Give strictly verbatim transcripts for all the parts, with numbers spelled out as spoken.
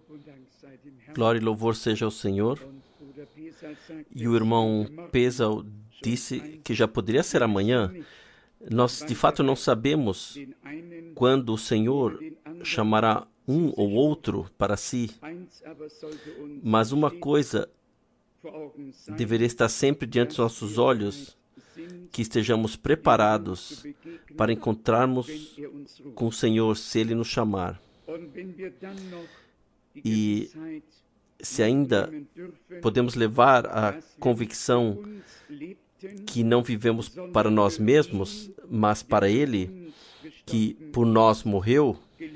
Glória e louvor seja ao Senhor. E o irmão Pesal disse que já poderia ser amanhã. Nós, de fato, não sabemos quando o Senhor chamará um ou outro para si. Mas uma coisa deveria estar sempre diante dos nossos olhos, que estejamos preparados para encontrarmos com o Senhor, se Ele nos chamar. E se ainda podemos levar a convicção que não vivemos para nós mesmos, mas para Ele, que por nós morreu,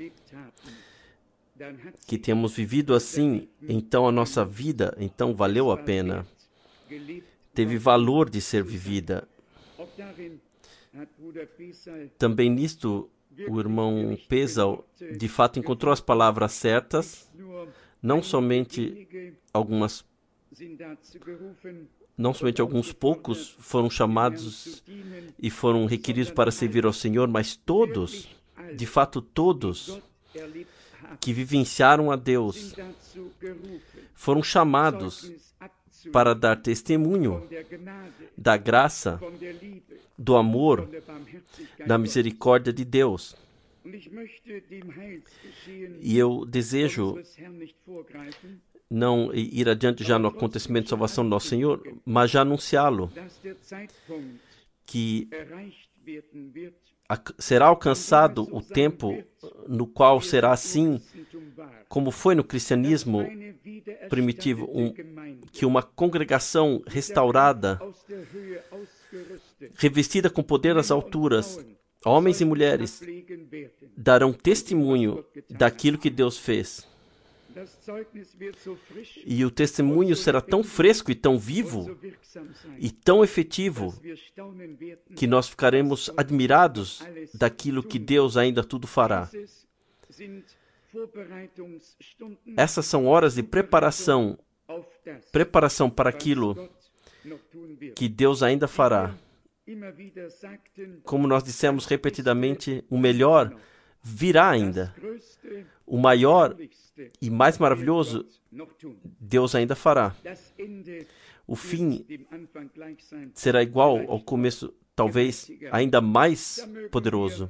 que temos vivido assim, então a nossa vida, então valeu a pena. Teve valor de ser vivida. Também nisto, o irmão Pesal, de fato, encontrou as palavras certas. Não somente algumas, não somente alguns poucos foram chamados e foram requeridos para servir ao Senhor, mas todos, de fato todos, que vivenciaram a Deus, foram chamados para dar testemunho da graça, do amor, da misericórdia de Deus. E eu desejo não ir adiante já no acontecimento de salvação do nosso Senhor, mas já anunciá-lo, que será alcançado o tempo no qual será assim, como foi no cristianismo primitivo, um, que uma congregação restaurada, revestida com poder das alturas, homens e mulheres, darão testemunho daquilo que Deus fez. E o testemunho será tão fresco e tão vivo e tão efetivo que nós ficaremos admirados daquilo que Deus ainda tudo fará. Essas são horas de preparação, preparação para aquilo que Deus ainda fará. Como nós dissemos repetidamente, o melhor virá ainda. O maior e mais maravilhoso, Deus ainda fará. O fim será igual ao começo, talvez ainda mais poderoso.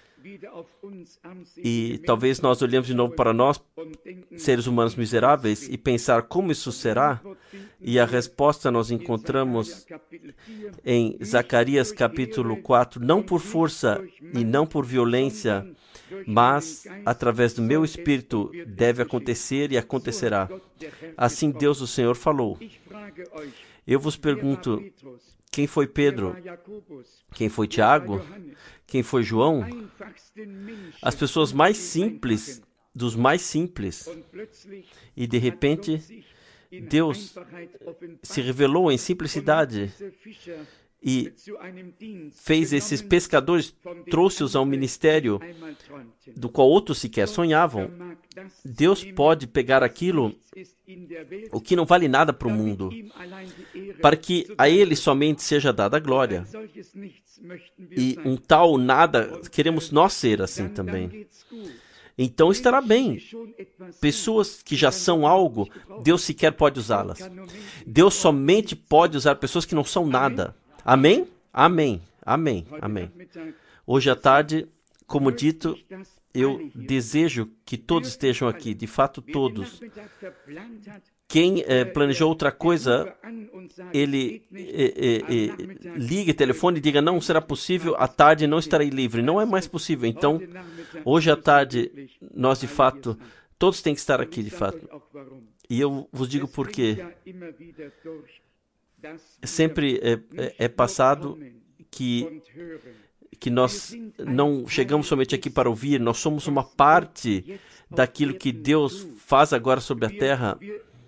E talvez nós olhemos de novo para nós, seres humanos miseráveis, e pensar como isso será. E a resposta nós encontramos em Zacarias capítulo quatro, não por força e não por violência, mas através do meu Espírito deve acontecer e acontecerá. Assim Deus, o Senhor, falou. Eu vos pergunto, quem foi Pedro? Quem foi Tiago? Quem foi João? As pessoas mais simples, dos mais simples. E de repente, Deus se revelou em simplicidade e fez esses pescadores, trouxe-os ao ministério do qual outros sequer sonhavam. Deus pode pegar aquilo, o que não vale nada para o mundo, para que a Ele somente seja dada a glória. E um tal nada, queremos nós ser assim também. Então estará bem. Pessoas que já são algo, Deus sequer pode usá-las. Deus somente pode usar pessoas que não são nada. Amém? Amém. Amém. Amém. Hoje à tarde, como dito, eu desejo que todos estejam aqui, de fato todos. Quem eh, planejou outra coisa, ele eh, eh, eh, ligue o telefone e diga, não será possível, à tarde não estarei livre. Não é mais possível. Então, hoje à tarde, nós de fato, todos têm que estar aqui, de fato. E eu vos digo por quê. Sempre é, é, é passado que, que nós não chegamos somente aqui para ouvir, nós somos uma parte daquilo que Deus faz agora sobre a terra.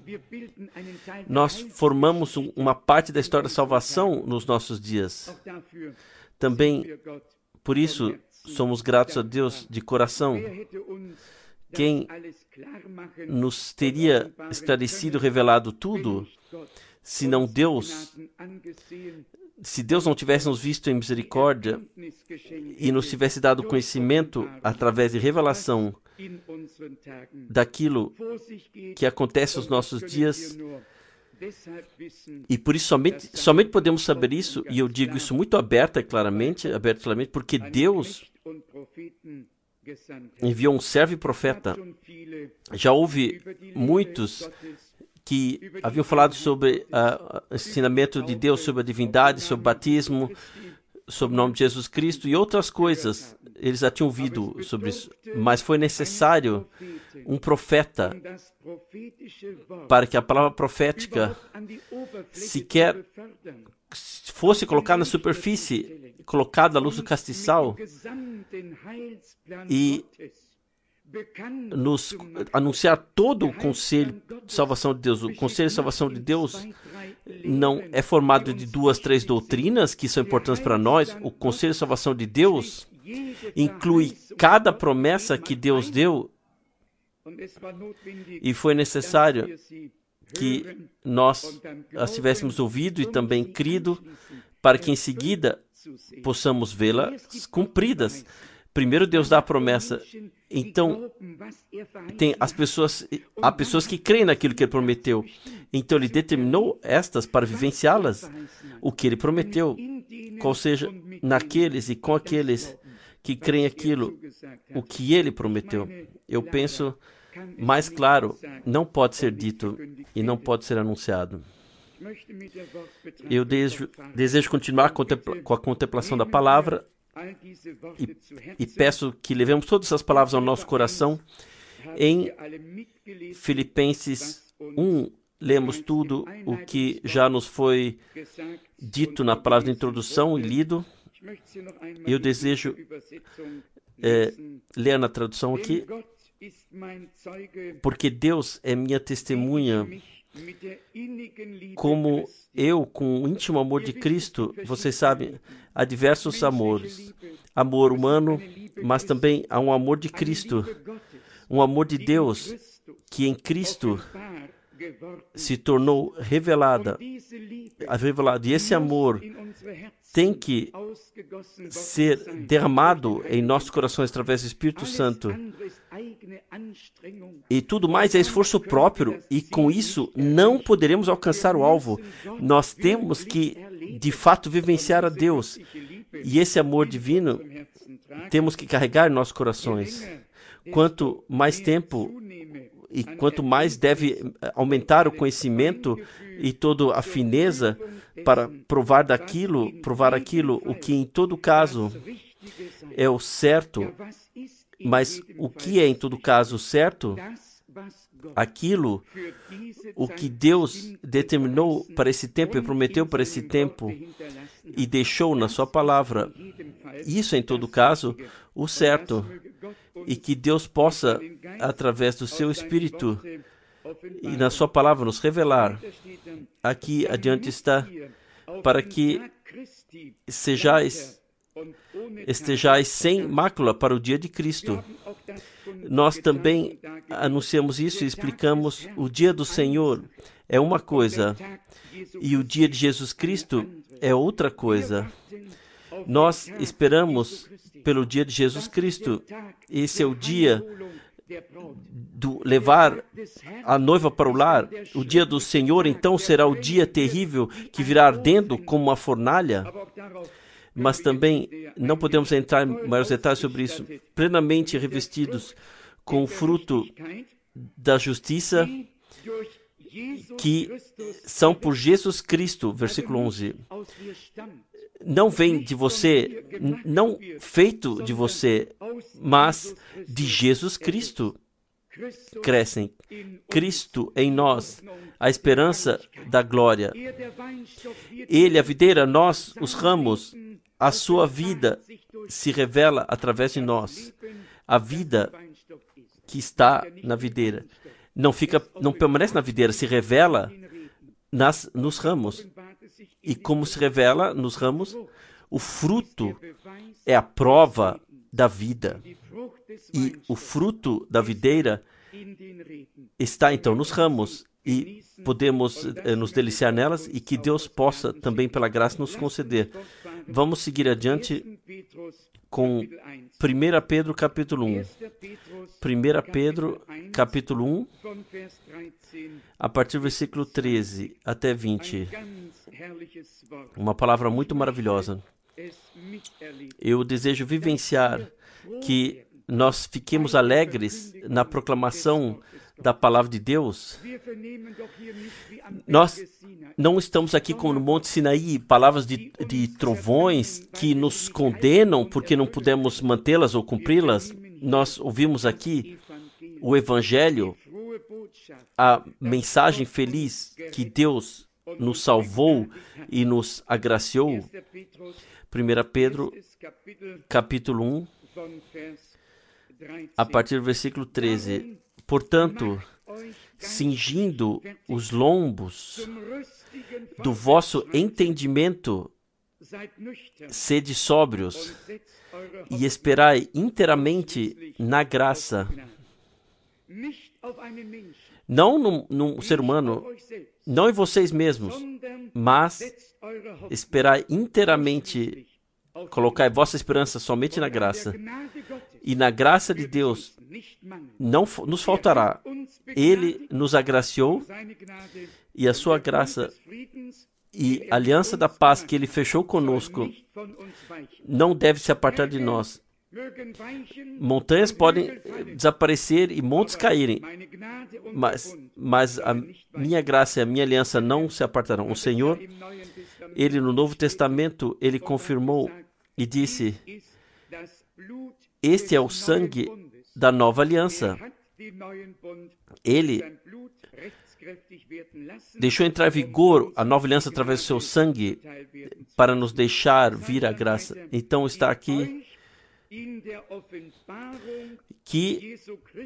Nós formamos uma parte da história da salvação nos nossos dias. Também, por isso, somos gratos a Deus de coração. Quem nos teria esclarecido, revelado tudo, se não Deus, se Deus não tivesse nos visto em misericórdia e nos tivesse dado conhecimento através de revelação daquilo que acontece nos nossos dias. E por isso somente, somente podemos saber isso, e eu digo isso muito aberta e claramente, aberta e claramente, porque Deus enviou um servo e profeta. Já houve muitos que haviam falado sobre uh, o ensinamento de Deus, sobre a divindade, sobre o batismo, sobre o nome de Jesus Cristo e outras coisas. Eles já tinham ouvido sobre isso, mas foi necessário um profeta para que a palavra profética sequer fosse colocada na superfície, colocada à luz do castiçal e nos anunciar todo o conselho de salvação de Deus. O conselho de salvação de Deus não é formado de duas, três doutrinas que são importantes para nós. O conselho de salvação de Deus inclui cada promessa que Deus deu, e foi necessário que nós as tivéssemos ouvido e também crido, para que em seguida possamos vê-las cumpridas. Primeiro Deus dá a promessa, então tem as pessoas, há pessoas que creem naquilo que Ele prometeu, então Ele determinou estas para vivenciá-las, o que Ele prometeu, qual seja naqueles e com aqueles que creem aquilo, o que Ele prometeu. Eu penso, mais claro, não pode ser dito e não pode ser anunciado. Eu desejo, desejo continuar com a contemplação da palavra, E, e peço que levemos todas essas palavras ao nosso coração. Em Filipenses um, lemos tudo o que já nos foi dito na palavra de introdução e lido. Eu desejo é, ler na tradução aqui, porque Deus é minha testemunha, como eu, com o íntimo amor de Cristo. Vocês sabem, há diversos amores. Amor humano, mas também há um amor de Cristo. Um amor de Deus, que em Cristo se tornou revelada. revelado. E esse amor tem que ser derramado em nossos corações através do Espírito Santo. E tudo mais é esforço próprio, e com isso não poderemos alcançar o alvo. Nós temos que, de fato, vivenciar a Deus. E esse amor divino temos que carregar em nossos corações. Quanto mais tempo e quanto mais deve aumentar o conhecimento e toda a fineza para provar daquilo, provar aquilo, o que em todo caso é o certo. Mas o que é em todo caso certo? Aquilo, o que Deus determinou para esse tempo e prometeu para esse tempo e deixou na sua palavra. Isso é em todo caso o certo. E que Deus possa, através do seu Espírito e na sua palavra, nos revelar. Aqui adiante está, para que sejais, estejais sem mácula para o dia de Cristo. Nós também anunciamos isso e explicamos: o dia do Senhor é uma coisa e o dia de Jesus Cristo é outra coisa. Nós esperamos pelo dia de Jesus Cristo. Esse é o dia do levar a noiva para o lar. O dia do Senhor, então, será o dia terrível que virá ardendo como uma fornalha. Mas também não podemos entrar em maiores detalhes sobre isso. Plenamente revestidos com o fruto da justiça que são por Jesus Cristo. Versículo onze. Não vem de você, não feito de você, mas de Jesus Cristo crescem. Cristo em nós, a esperança da glória. Ele, a videira, nós, os ramos. A sua vida se revela através de nós. A vida que está na videira não fica, não permanece na videira, se revela nas, nos ramos. E como se revela nos ramos, o fruto é a prova da vida. E o fruto da videira está então nos ramos. E podemos eh, nos deliciar nelas, e que Deus possa também, pela graça, nos conceder. Vamos seguir adiante com primeira Pedro capítulo um. primeira Pedro, capítulo um, a partir do versículo treze até vinte. Uma palavra muito maravilhosa. Eu desejo vivenciar que nós fiquemos alegres na proclamação da palavra de Deus. Nós não estamos aqui como no Monte Sinaí, palavras de, de trovões que nos condenam porque não pudemos mantê-las ou cumpri-las. Nós ouvimos aqui o Evangelho, a mensagem feliz que Deus nos salvou e nos agraciou. primeira Pedro, capítulo um, a partir do versículo treze. Portanto, cingindo os lombos do vosso entendimento, sede sóbrios e esperai inteiramente na graça, não num, num ser humano, não em vocês mesmos, mas esperai inteiramente, colocai vossa esperança somente na graça. E na graça de Deus não nos faltará. Ele nos agraciou e a sua graça e a aliança da paz que Ele fechou conosco não deve se apartar de nós. Montanhas podem desaparecer e montes caírem, mas, mas a minha graça e a minha aliança não se apartarão. O Senhor, Ele no Novo Testamento, Ele confirmou e disse: este é o sangue da nova aliança. Ele deixou entrar em vigor a nova aliança através do seu sangue para nos deixar vir a graça. Então está aqui que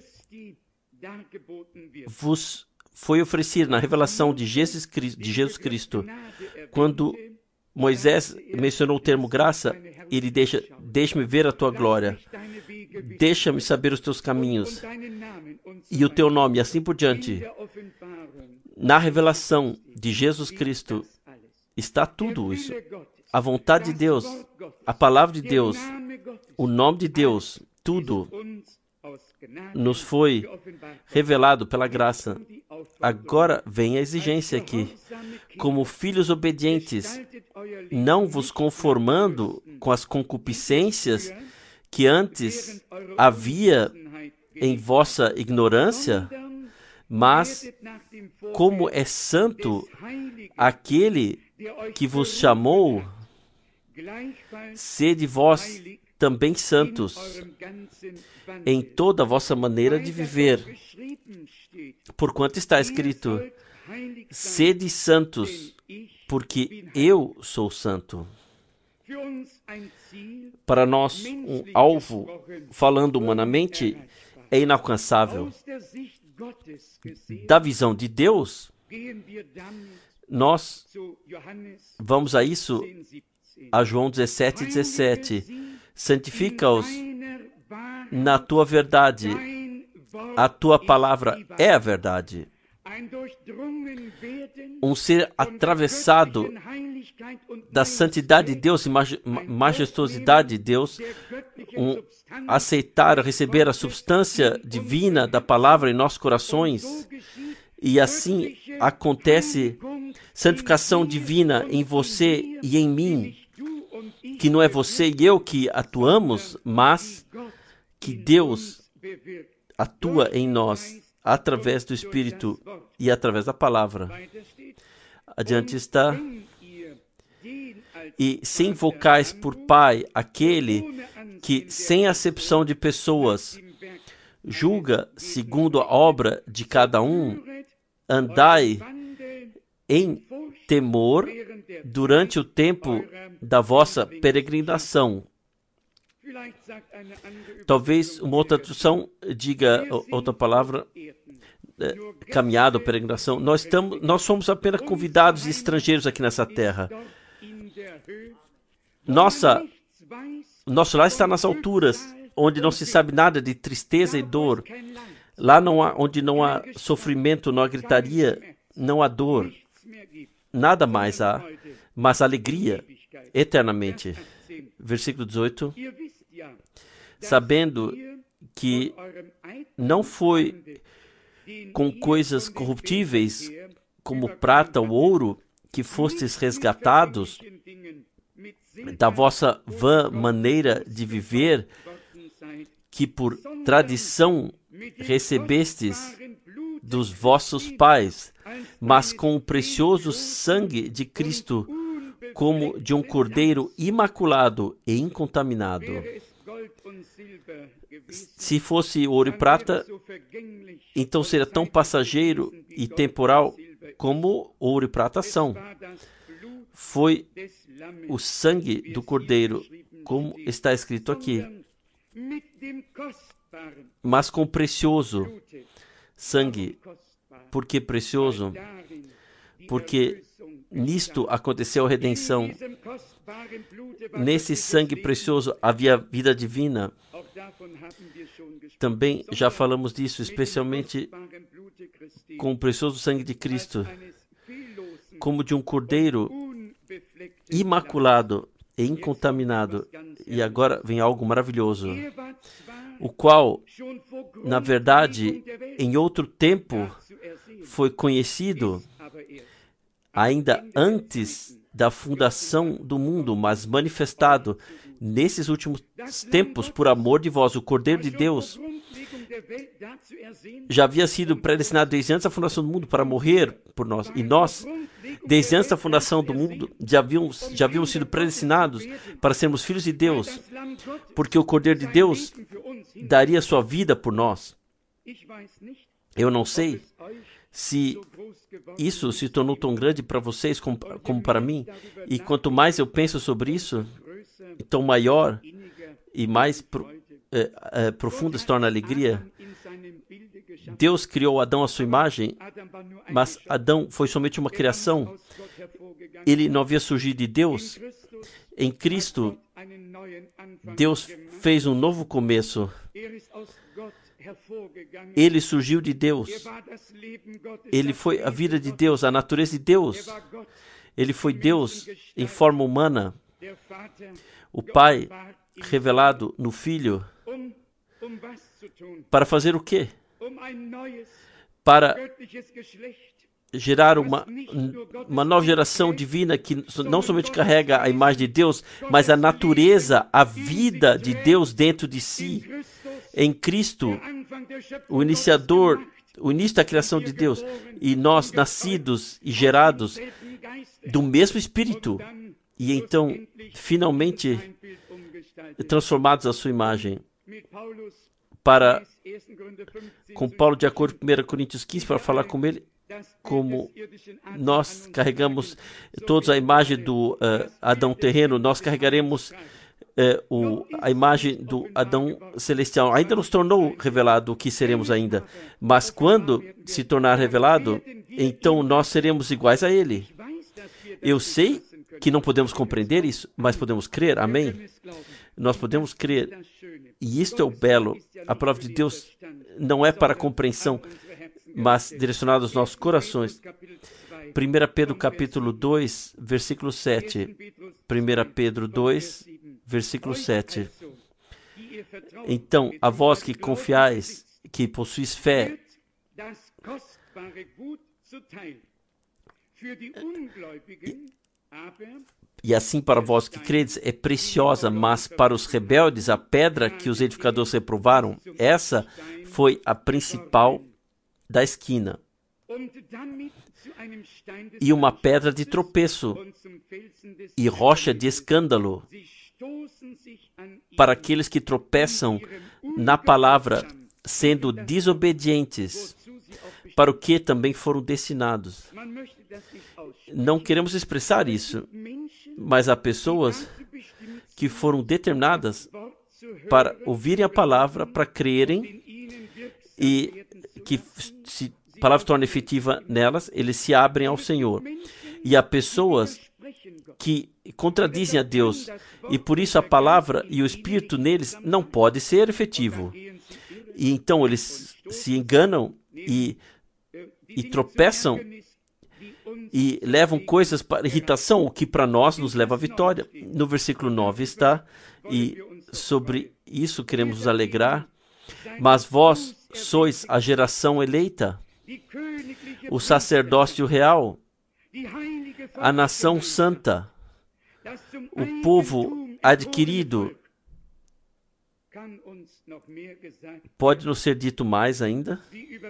vos foi oferecido na revelação de Jesus Cristo, de Jesus Cristo. Quando Moisés mencionou o termo graça, ele deixa, deixa-me ver a tua glória, deixa-me saber os teus caminhos e o teu nome, e assim por diante. Na revelação de Jesus Cristo está tudo isso. A vontade de Deus, a palavra de Deus, o nome de Deus, tudo nos foi revelado pela graça. Agora vem a exigência aqui. Como filhos obedientes, não vos conformando com as concupiscências que antes havia em vossa ignorância, mas como é santo aquele que vos chamou, sede vós também santos em toda a vossa maneira de viver. Porquanto está escrito: sede santos, porque eu sou santo. Para nós, um alvo, falando humanamente, é inalcançável. Da visão de Deus, nós vamos a isso, a João dezessete, dezessete. Santifica-os na tua verdade. A tua palavra é a verdade. Um ser atravessado da santidade de Deus e majestosidade de Deus, um aceitar, receber a substância divina da palavra em nossos corações, e assim acontece santificação divina em você e em mim, que não é você e eu que atuamos, mas que Deus atua em nós através do Espírito e através da palavra. Adiante está: e se invocais por Pai aquele que, sem acepção de pessoas, julga segundo a obra de cada um, andai em temor durante o tempo da vossa peregrinação. Talvez uma outra tradução diga outra palavra, é, caminhada ou peregrinação. Nós, estamos, nós somos apenas convidados e estrangeiros aqui nessa terra. Nossa, nosso lar está nas alturas, onde não se sabe nada de tristeza e dor. Lá não há, onde não há sofrimento, não há gritaria, não há dor. Nada mais há, mas alegria eternamente. Versículo dezoito. Sabendo que não foi com coisas corruptíveis, como prata ou ouro, que fostes resgatados da vossa vã maneira de viver, que por tradição recebestes dos vossos pais, mas com o precioso sangue de Cristo, como de um cordeiro imaculado e incontaminado. Se fosse ouro e prata, então seria tão passageiro e temporal como ouro e prata são. Foi o sangue do cordeiro, como está escrito aqui, mas com precioso sangue. Por que precioso? Porque nisto aconteceu a redenção. Nesse sangue precioso havia vida divina. Também já falamos disso, especialmente com o precioso sangue de Cristo, como de um cordeiro imaculado e incontaminado. E agora vem algo maravilhoso, o qual, na verdade, em outro tempo foi conhecido, ainda antes da fundação do mundo, mas manifestado nesses últimos tempos por amor de vós. O Cordeiro de Deus já havia sido predestinado desde antes da fundação do mundo para morrer por nós. E nós, desde antes da fundação do mundo, já havíamos, já havíamos sido predestinados para sermos filhos de Deus, porque o Cordeiro de Deus daria sua vida por nós. Eu não sei se isso se tornou tão grande para vocês como, como para mim, e quanto mais eu penso sobre isso, tão maior e mais pro, é, é, profunda se torna a alegria. Deus criou Adão à sua imagem, mas Adão foi somente uma criação. Ele não havia surgido de Deus. Em Cristo, Deus fez um novo começo. Ele surgiu de Deus. Ele foi a vida de Deus, a natureza de Deus. Ele foi Deus em forma humana. O Pai revelado no Filho. Para fazer o quê? Para gerar uma, uma nova geração divina que não somente carrega a imagem de Deus, mas a natureza, a vida de Deus dentro de si. Em Cristo, o iniciador, o início da criação de Deus, e nós nascidos e gerados do mesmo Espírito, e então, finalmente, transformados à sua imagem. Para, com Paulo, de acordo com primeira Coríntios quinze, para falar com ele, como nós carregamos todos a imagem do uh, Adão terreno, nós carregaremos É, o, a imagem do Adão celestial. Ainda não se tornou revelado o que seremos ainda, mas quando se tornar revelado, então nós seremos iguais a Ele. Eu sei que não podemos compreender isso, mas podemos crer, amém? Nós podemos crer, e isto é o belo. A palavra de Deus não é para compreensão, mas direcionada aos nossos corações. primeira Pedro capítulo dois, versículo sete. primeira Pedro dois, versículo sete. Então, a vós que confiais, que possuis fé, e assim para vós que credes é preciosa, mas para os rebeldes a pedra que os edificadores reprovaram, essa foi a principal da esquina, e uma pedra de tropeço e rocha de escândalo para aqueles que tropeçam na palavra, sendo desobedientes, para o que também foram destinados. Não queremos expressar isso, mas há pessoas que foram determinadas para ouvirem a palavra, para crerem, e que se a palavra se torna efetiva nelas, eles se abrem ao Senhor. E há pessoas que contradizem a Deus, e por isso a palavra e o Espírito neles não pode ser efetivo. E então eles se enganam e, e tropeçam e levam coisas para irritação, o que para nós nos leva à vitória. No versículo nove está, e sobre isso queremos nos alegrar. Mas vós sois a geração eleita, o sacerdócio real, a nação santa, o povo adquirido. Pode nos ser dito mais ainda?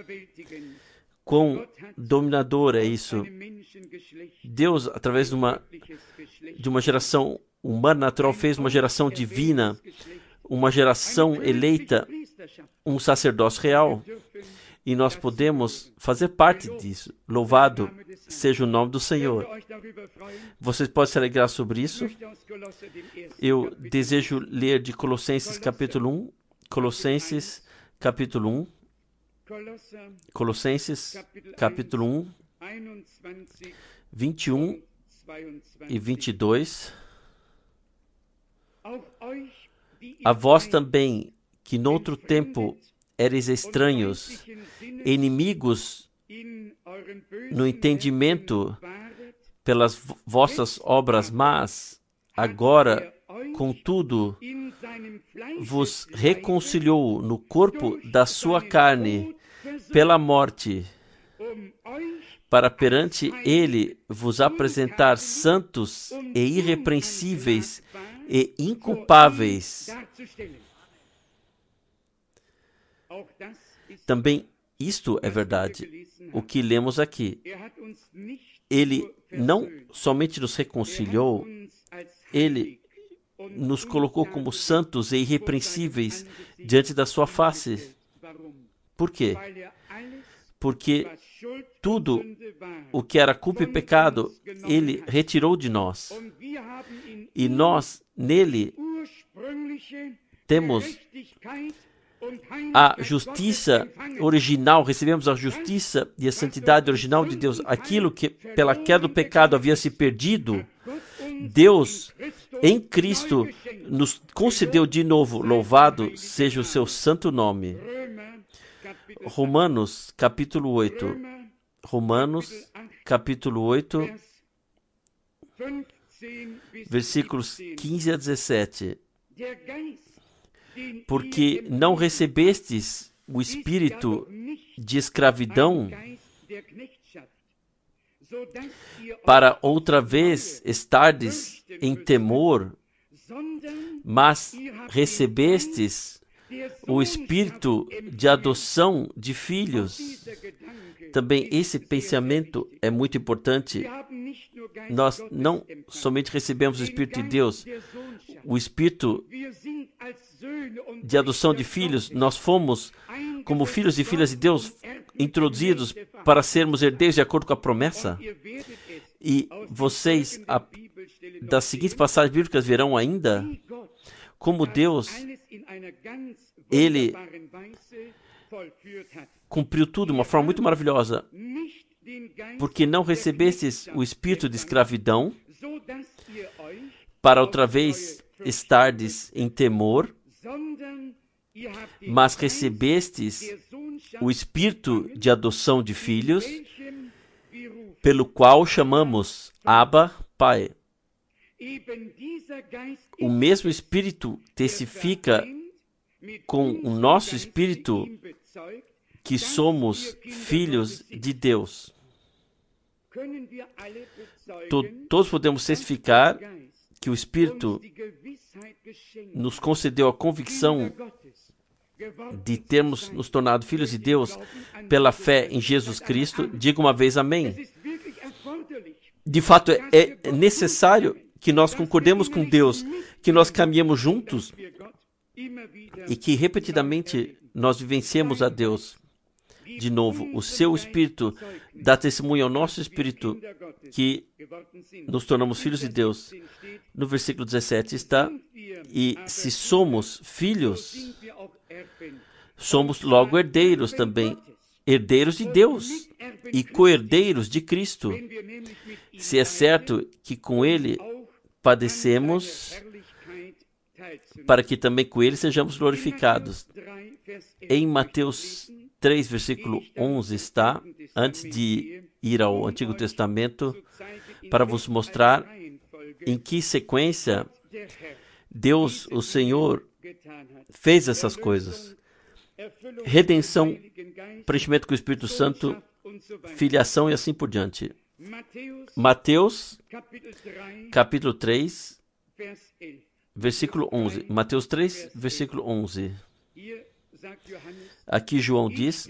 Quão dominador é isso? Deus, através de uma, de uma geração humana natural, fez uma geração divina, uma geração eleita, um sacerdócio real. E nós podemos fazer parte disso. Louvado seja o nome do Senhor. Vocês podem se alegrar sobre isso? Eu desejo ler de Colossenses capítulo um. Colossenses capítulo um. Colossenses capítulo um, vinte e um e vinte e dois. A vós também, que noutro tempo eres estranhos, inimigos no entendimento pelas vossas obras más, agora, contudo, vos reconciliou no corpo da sua carne pela morte, para perante ele vos apresentar santos e irrepreensíveis e inculpáveis. Também isto é verdade, o que lemos aqui. Ele não somente nos reconciliou, ele nos colocou como santos e irrepreensíveis diante da sua face. Por quê? Porque tudo o que era culpa e pecado, ele retirou de nós. E nós, nele, temos a justiça original, recebemos a justiça e a santidade original de Deus. Aquilo que pela queda do pecado havia se perdido, Deus, em Cristo, nos concedeu de novo. Louvado seja o seu santo nome. Romanos, capítulo oito. Romanos, capítulo oito, versículos quinze a dezessete. Porque não recebestes o espírito de escravidão para outra vez estardes em temor, mas recebestes o espírito de adoção de filhos. Também esse pensamento é muito importante. Nós não somente recebemos o Espírito de Deus, o Espírito de adoção de filhos, nós fomos, como filhos e filhas de Deus, introduzidos para sermos herdeiros de acordo com a promessa. E vocês, a, das seguintes passagens bíblicas, verão ainda como Deus, Ele cumpriu tudo de uma forma muito maravilhosa. Porque não recebestes o espírito de escravidão, para outra vez estardes em temor, mas recebestes o espírito de adoção de filhos, pelo qual chamamos Abba, Pai. O mesmo Espírito testifica com o nosso espírito que somos filhos de Deus. Todos podemos testificar que o Espírito nos concedeu a convicção de termos nos tornado filhos de Deus pela fé em Jesus Cristo. Diga uma vez amém. De fato, é, é necessário que nós concordemos com Deus, que nós caminhemos juntos e que repetidamente nós vivenciemos a Deus. De novo, o seu Espírito dá testemunho ao nosso Espírito que nos tornamos filhos de Deus. No versículo dezessete está: e se somos filhos, somos logo herdeiros também, herdeiros de Deus e co-herdeiros de Cristo, se é certo que com Ele padecemos, para que também com Ele sejamos glorificados. Em Mateus três, versículo onze está, antes de ir ao Antigo Testamento, para vos mostrar em que sequência Deus, o Senhor, fez essas coisas. redenção, preenchimento com o Espírito Santo, filiação e assim por diante. Mateus, capítulo três, versículo onze. Mateus três, versículo onze. Aqui João diz: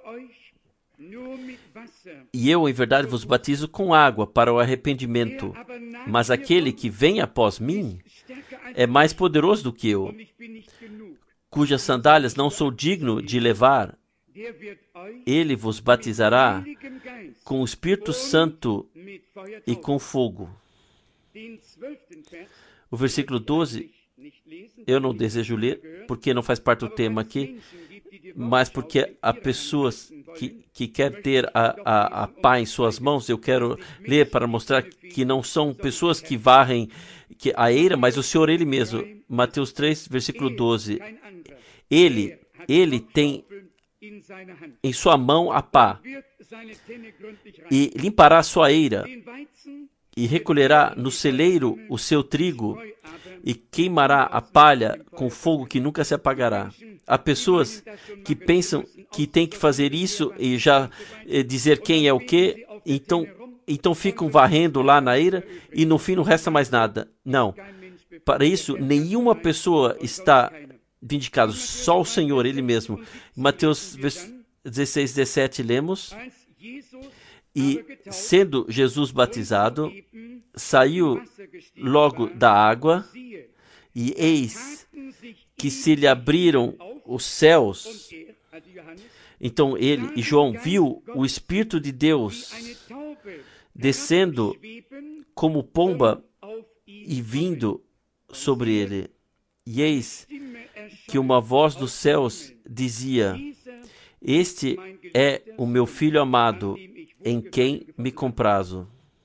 e eu, em verdade, vos batizo com água para o arrependimento, mas aquele que vem após mim é mais poderoso do que eu, cujas sandálias não sou digno de levar. Ele vos batizará com o Espírito Santo e com fogo. O versículo doze, eu não desejo ler, porque não faz parte do tema aqui, mas porque há pessoas que, que querem ter a, a, a pá em suas mãos. Eu quero ler para mostrar que não são pessoas que varrem que a eira, mas o Senhor Ele mesmo. Mateus três, versículo doze. Ele, Ele tem em sua mão a pá, e limpará a sua eira, e recolherá no celeiro o seu trigo, e queimará a palha com fogo que nunca se apagará. Há pessoas que pensam que tem que fazer isso e já eh, dizer quem é o quê, então, então ficam varrendo lá na eira e no fim não resta mais nada. Não. Para isso, nenhuma pessoa está vindicada, só o Senhor, Ele mesmo. Mateus dezesseis, dezessete, lemos: e sendo Jesus batizado, saiu logo da água, e eis que se lhe abriram os céus. Então ele e João viu o Espírito de Deus descendo como pomba e vindo sobre ele. E eis que uma voz dos céus dizia: este é o meu Filho amado, em quem me comprazo.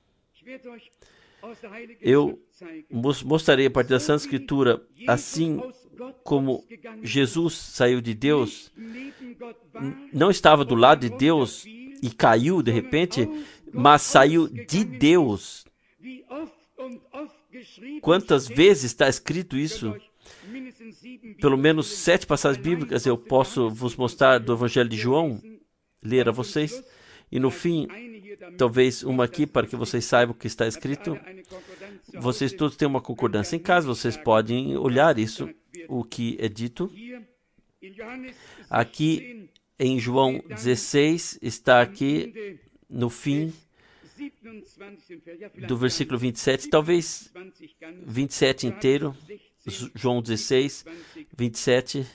Eu mostrarei a partir da Santa Escritura, assim como Jesus saiu de Deus, não estava do lado de Deus e caiu de repente, mas saiu de Deus. Quantas vezes está escrito isso? Pelo menos sete passagens bíblicas eu posso vos mostrar do Evangelho de João, ler a vocês. E no fim, talvez uma aqui para que vocês saibam o que está escrito. Vocês todos têm uma concordância em casa, vocês podem olhar isso, o que é dito. Aqui em João dezesseis, está aqui no fim do versículo vinte e sete, talvez vinte e sete inteiro. João dezesseis, vinte e sete.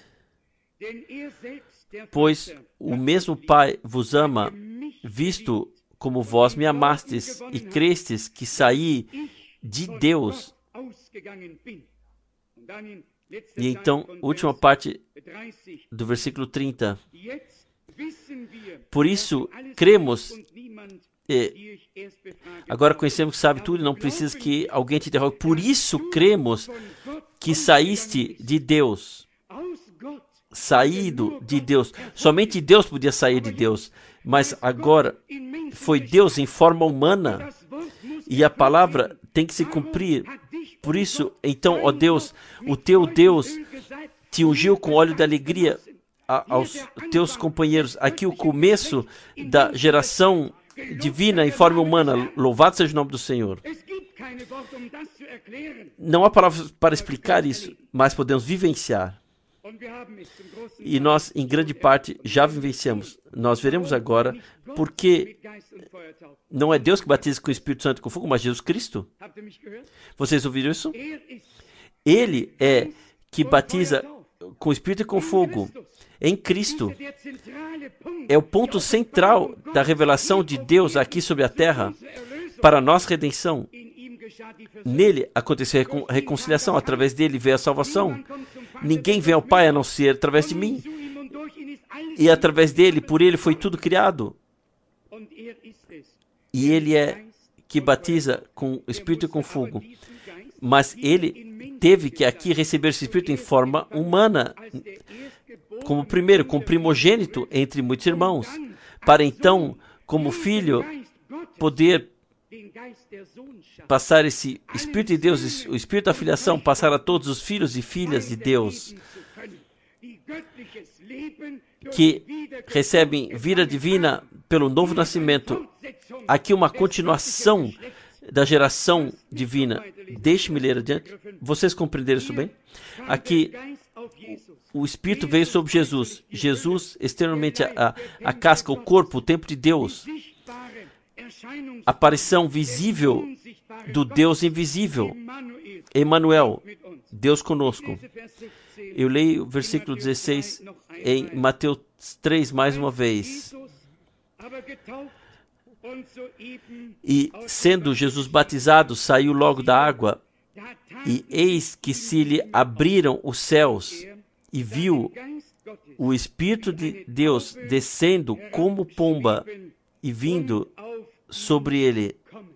Pois o mesmo Pai vos ama, visto como vós me amastes e crestes que saí de Deus. E então, última parte do versículo trinta. Por isso, cremos. E agora conhecemos que sabe tudo e não precisa que alguém te interrogue. Por isso, cremos que saíste de Deus. Saído de Deus. Somente Deus podia sair de Deus. Mas agora foi Deus em forma humana. E a palavra tem que se cumprir. Por isso, então, ó Deus, o teu Deus te ungiu com óleo de alegria a, aos teus companheiros. Aqui o começo da geração divina em forma humana. Louvado seja o nome do Senhor. Não há palavras para explicar isso, mas podemos vivenciar. E nós, em grande parte, já vivenciamos. Nós veremos agora porque não é Deus que batiza com o Espírito Santo e com fogo, mas Jesus Cristo. Vocês ouviram isso? Ele é que batiza com o Espírito e com fogo. Em Cristo. É o ponto central da revelação de Deus aqui sobre a terra para a nossa redenção. Nele aconteceu a reconciliação, através dele veio a salvação. Ninguém vem ao Pai a não ser através de mim. E através dele, por ele foi tudo criado. E ele é que batiza com o Espírito e com fogo. Mas ele teve que aqui receber esse Espírito em forma humana, como primeiro, como primogênito entre muitos irmãos, para então, como filho, poder passar esse Espírito de Deus, o Espírito da filiação, passar a todos os filhos e filhas de Deus. que recebem vida divina pelo novo nascimento. Aqui uma continuação da geração divina. Deixe-me ler adiante. Vocês compreenderam isso bem? Aqui, o Espírito veio sobre Jesus. Jesus, externamente, a, a, a casca, o corpo, o templo de Deus. Aparição visível do Deus invisível. Emmanuel, Deus conosco. Eu leio o versículo dezesseis em Mateus três mais uma vez. E, sendo Jesus batizado, saiu logo da água, e eis que se lhe abriram os céus, e viu o Espírito de Deus descendo como pomba e vindo sobre ele.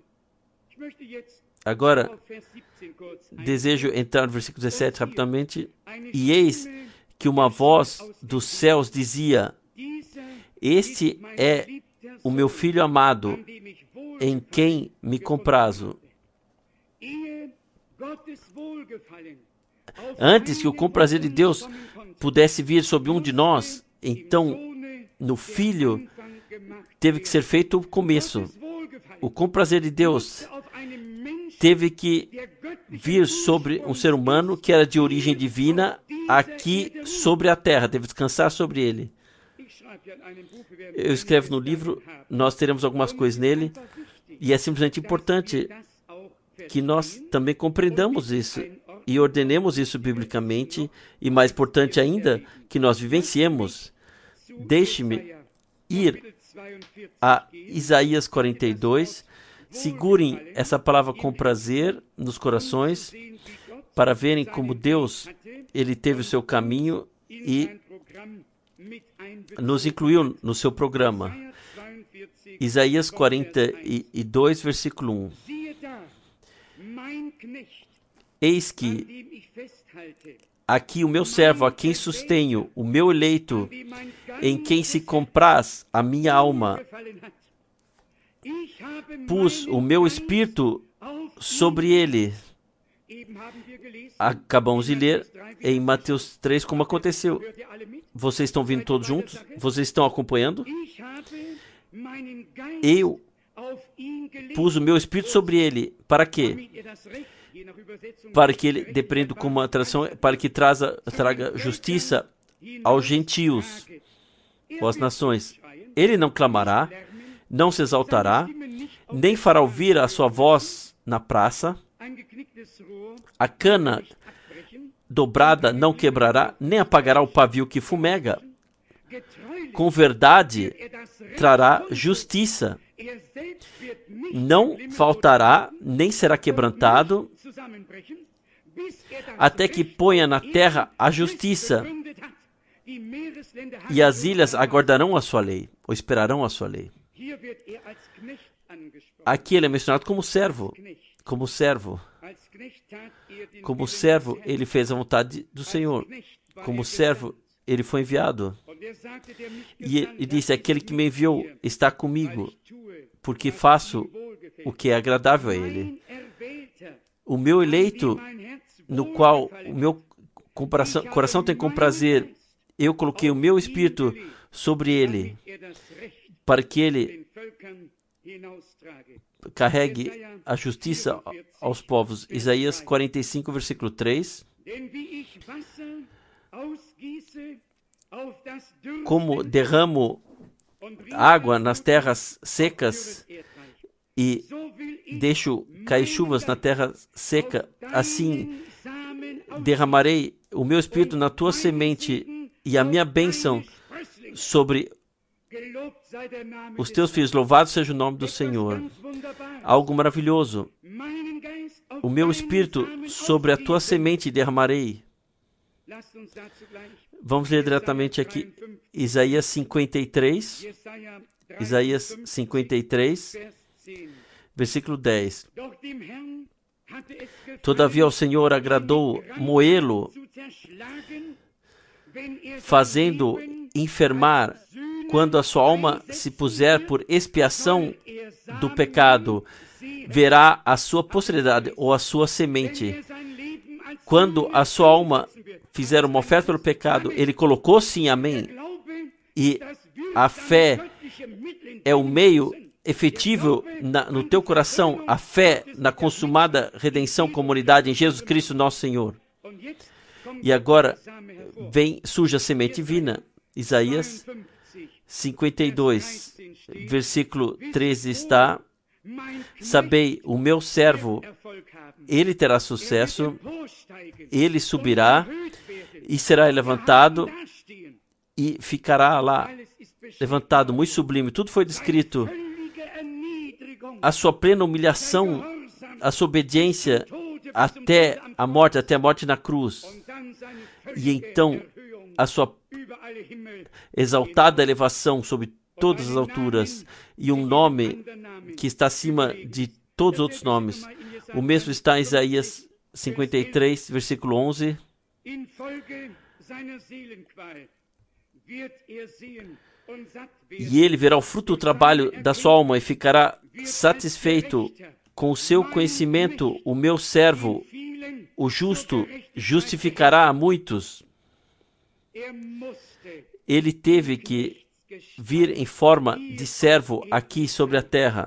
Agora, desejo entrar no versículo dezessete rapidamente. E eis que uma voz dos céus dizia: Este é o meu Filho amado, em quem me comprazo. Antes que o comprazer de Deus pudesse vir sobre um de nós, então, no Filho, teve que ser feito o começo. O comprazer de Deus teve que vir sobre um ser humano que era de origem divina, aqui sobre a terra, teve que descansar sobre ele. Eu escrevo no livro, nós teremos algumas coisas nele, e é simplesmente importante que nós também compreendamos isso e ordenemos isso biblicamente, e mais importante ainda, que nós vivenciemos. Deixe-me ir a Isaías quarenta e dois, segurem essa palavra com prazer nos corações, para verem como Deus, Ele teve o seu caminho e nos incluiu no seu programa. Isaías quarenta e dois, versículo um. Eis que aqui o meu servo, a quem sustenho, o meu eleito, em quem se compraz a minha alma. Pus o meu espírito sobre ele. Acabamos de ler em Mateus três como aconteceu. Vocês estão vindo todos juntos? Vocês estão acompanhando? Eu pus o meu espírito sobre ele. Para quê? Para que ele, dependendo como a tradução, para que traza, traga justiça aos gentios, ou às nações. Ele não clamará, não se exaltará, nem fará ouvir a sua voz na praça. A cana dobrada não quebrará, nem apagará o pavio que fumega. Com verdade trará justiça. Não faltará, nem será quebrantado, até que ponha na terra a justiça, e as ilhas aguardarão a sua lei, ou esperarão a sua lei. Aqui ele é mencionado como servo, como servo. Como servo, ele fez a vontade do Senhor. Como servo, ele foi enviado. E ele disse: aquele que me enviou está comigo, porque faço o que é agradável a ele. O meu eleito, no qual o meu coração, coração tem com prazer, eu coloquei o meu espírito sobre ele, para que ele carregue a justiça aos povos. Isaías quarenta e cinco, versículo três. Como derramo água nas terras secas e deixo cair chuvas na terra seca, assim derramarei o meu espírito na tua semente e a minha bênção sobre os teus filhos. Louvado seja o nome do Senhor. Algo maravilhoso. O meu espírito sobre a tua semente derramarei. Vamos ler diretamente aqui Isaías cinquenta e três. Isaías cinquenta e três, versículo dez. Todavia ao Senhor agradou moê-lo, fazendo enfermar, quando a sua alma se puser por expiação do pecado, verá a sua posteridade ou a sua semente. Quando a sua alma fizeram uma oferta pelo pecado, ele colocou sim, amém. E a fé é o meio efetivo na, no teu coração, a fé na consumada redenção, comunidade em Jesus Cristo nosso Senhor. E agora vem, surge a semente divina. Isaías cinquenta e dois, versículo treze está: sabei, o meu servo, ele terá sucesso, ele subirá e será levantado e ficará lá, levantado, muito sublime. Tudo foi descrito. A sua plena humilhação, a sua obediência até a morte, até a morte na cruz. E então a sua exaltada elevação sobre todas as alturas e um nome que está acima de todos os outros nomes. O mesmo está em Isaías cinquenta e três, versículo onze. E ele verá o fruto do trabalho da sua alma e ficará satisfeito com o seu conhecimento. O meu servo, o justo, justificará a muitos. Ele teve que vir em forma de servo aqui sobre a terra.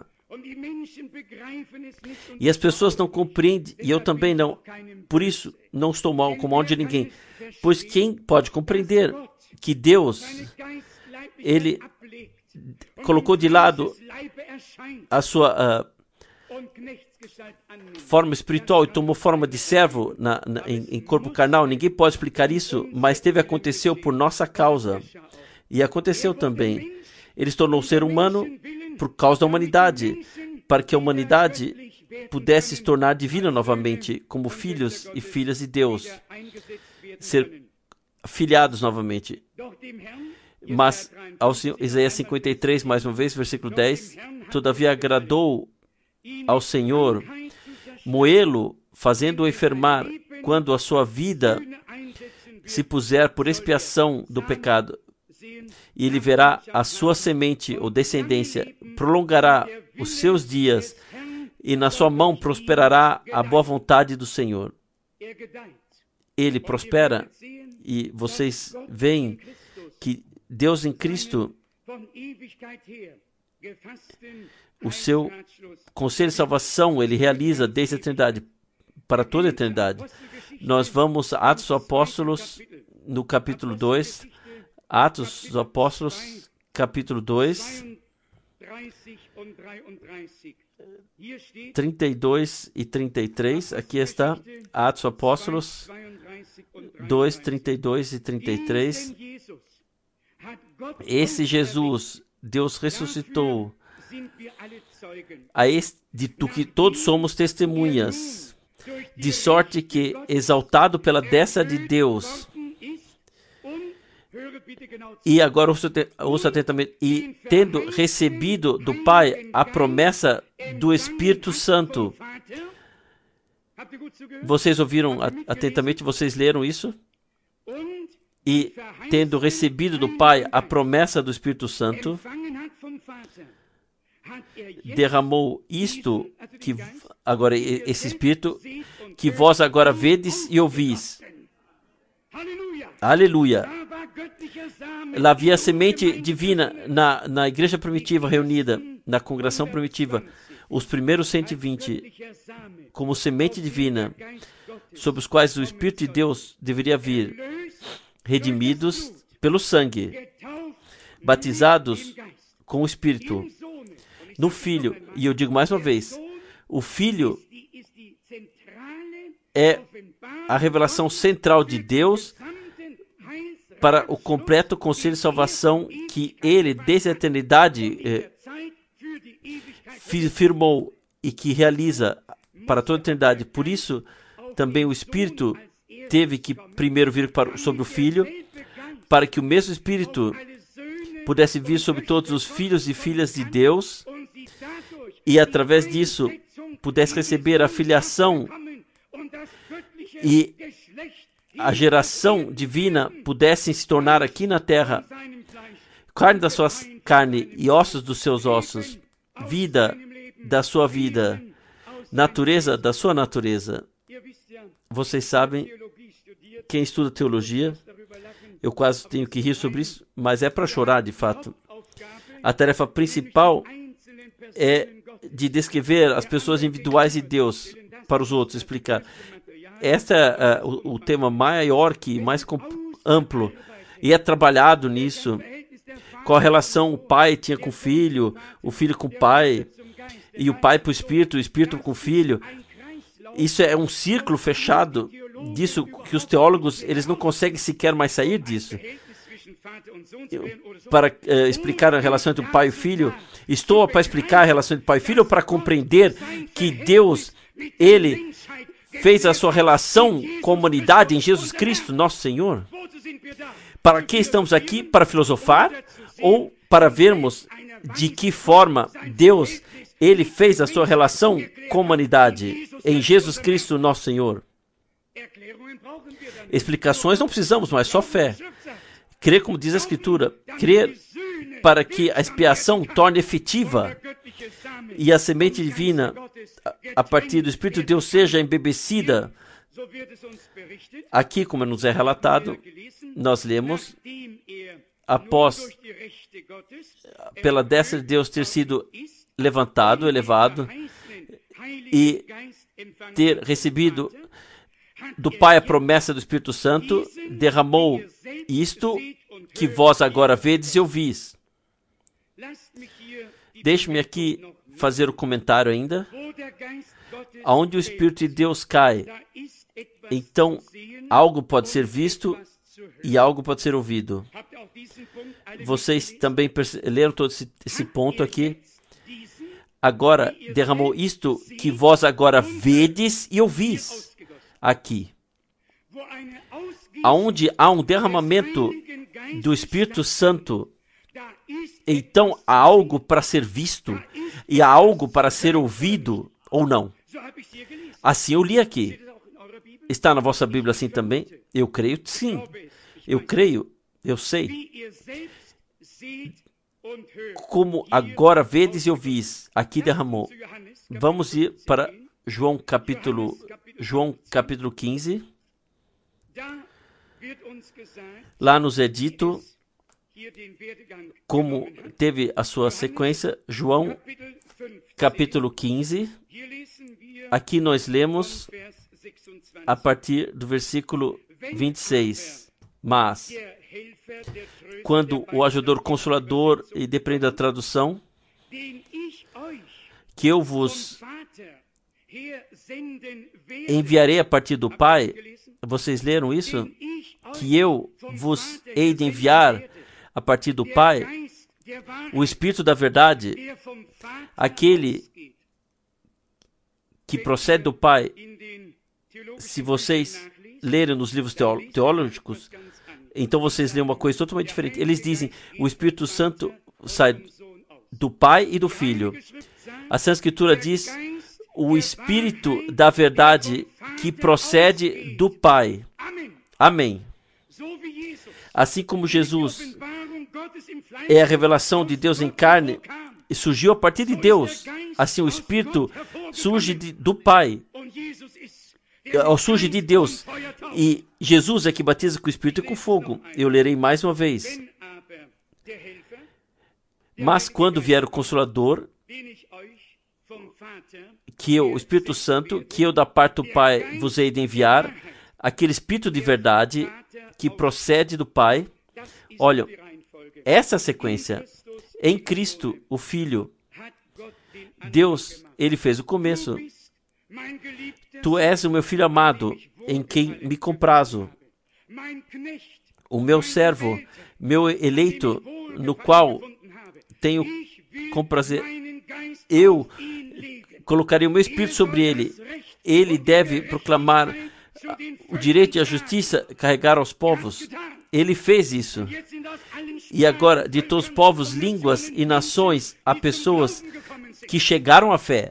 E as pessoas não compreendem, e eu também não. Por isso, não estou mal com mal de ninguém. Pois quem pode compreender que Deus, Ele colocou de lado a sua uh, forma espiritual e tomou forma de servo na, na, em, em corpo carnal. Ninguém pode explicar isso, mas teve aconteceu por nossa causa. E aconteceu também. Ele se tornou ser humano por causa da humanidade, para que a humanidade pudesse se tornar divina novamente, como filhos e filhas de Deus, ser filiados novamente. Mas, ao Senhor, Isaías cinquenta e três, mais uma vez, versículo dez, todavia agradou ao Senhor moê-lo, fazendo-o enfermar, quando a sua vida se puser por expiação do pecado. E ele verá a sua semente ou descendência, prolongará os seus dias, e na sua mão prosperará a boa vontade do Senhor. Ele prospera, e vocês veem que Deus em Cristo, o seu conselho de salvação, ele realiza desde a eternidade, para toda a eternidade. Nós vamos a Atos dos Apóstolos, no capítulo dois, Atos dos Apóstolos, capítulo dois, trinta e dois e trinta e três, aqui está, Atos dos Apóstolos, dois, trinta e dois e trinta e três. Esse Jesus, Deus ressuscitou, a este, de, do que todos somos testemunhas, de sorte que, exaltado pela destra de Deus, e agora ouça atentamente, e tendo recebido do Pai a promessa do Espírito Santo. Vocês ouviram atentamente, vocês leram isso? E tendo recebido do Pai a promessa do Espírito Santo, derramou isto, que agora esse Espírito, que vós agora vedes e ouvis. Aleluia! Lá havia a semente divina na, na igreja primitiva reunida, na congregação primitiva, os primeiros cento e vinte, como semente divina, sobre os quais o Espírito de Deus deveria vir, redimidos pelo sangue, batizados com o Espírito, no Filho. E eu digo mais uma vez, o Filho é a revelação central de Deus para o completo conselho de salvação que Ele, desde a eternidade, eh, firmou e que realiza para toda a eternidade. Por isso, também o Espírito teve que primeiro vir para, sobre o Filho, para que o mesmo Espírito pudesse vir sobre todos os filhos e filhas de Deus, e através disso pudesse receber a filiação e a geração divina pudessem se tornar aqui na terra carne da sua carne e ossos dos seus ossos, vida da sua vida, natureza da sua natureza. Vocês sabem Quem estuda teologia, eu quase tenho que rir sobre isso, mas é para chorar de fato. A tarefa principal é de descrever as pessoas individuais de Deus para os outros, explicar. Este é uh, o, o tema maior, que mais amplo, e é trabalhado nisso. Qual a relação o pai tinha com o filho, o filho com o pai, e o pai para o espírito, o espírito com o filho. Isso é um círculo fechado disso que os teólogos eles não conseguem sequer mais sair disso. Para uh, explicar a relação entre o pai e o filho, estou para explicar a relação entre o pai e o filho ou para compreender que Deus, ele fez a sua relação com a humanidade em Jesus Cristo, nosso Senhor? Para que estamos aqui? Para filosofar ou para vermos de que forma Deus, ele fez a sua relação com a humanidade em Jesus Cristo, nosso Senhor? Explicações não precisamos, mas só fé. Crer, como diz a Escritura, crer para que a expiação torne efetiva e a semente divina, a partir do Espírito de Deus, seja embebecida. Aqui, como nos é relatado, nós lemos, após, pela destra de Deus ter sido levantado, elevado, e ter recebido do Pai a promessa do Espírito Santo, derramou isto que vós agora vedes e ouvis. Deixe-me aqui fazer o comentário ainda. Aonde o Espírito de Deus cai, então algo pode ser visto e algo pode ser ouvido. Vocês também leram todo esse, esse ponto aqui. Agora derramou isto que vós agora vedes e ouvis. Aqui, aonde há um derramamento do Espírito Santo, então há algo para ser visto e há algo para ser ouvido ou não. Assim eu li aqui. Está na vossa Bíblia assim também? Eu creio, sim. Eu creio, eu sei. Como agora vedes e ouvis, aqui derramou. Vamos ir para João capítulo, João capítulo quinze. Lá nos é dito como teve a sua sequência. João capítulo quinze. Aqui nós lemos a partir do versículo vinte e seis. Mas, quando o ajudador consolador, e depende da tradução, que eu vos enviarei a partir do Pai, vocês leram isso? Que eu vos hei de enviar a partir do Pai, o Espírito da verdade, aquele que procede do Pai. Se vocês lerem nos livros teológicos, então vocês leem uma coisa totalmente diferente. Eles dizem, o Espírito Santo sai do Pai e do Filho. A Santa Escritura diz, o Espírito da verdade que procede do Pai. Amém. Assim como Jesus é a revelação de Deus em carne e surgiu a partir de Deus, assim o Espírito surge de, do Pai, ou surge de Deus, e Jesus é que batiza com o Espírito e com fogo. Eu lerei mais uma vez. Mas quando vier o Consolador, que eu, o Espírito Santo, que eu da parte do Pai vos hei de enviar, aquele Espírito de verdade que procede do Pai. Olha, essa é a sequência. Em Cristo, o Filho, Deus, ele fez o começo. Tu és o meu Filho amado, em quem me comprazo. O meu servo, meu eleito, no qual tenho com prazer. Eu colocarei o meu Espírito sobre ele. Ele deve proclamar o direito e a justiça, carregar aos povos. Ele fez isso. E agora, de todos os povos, línguas e nações, há pessoas que chegaram à fé.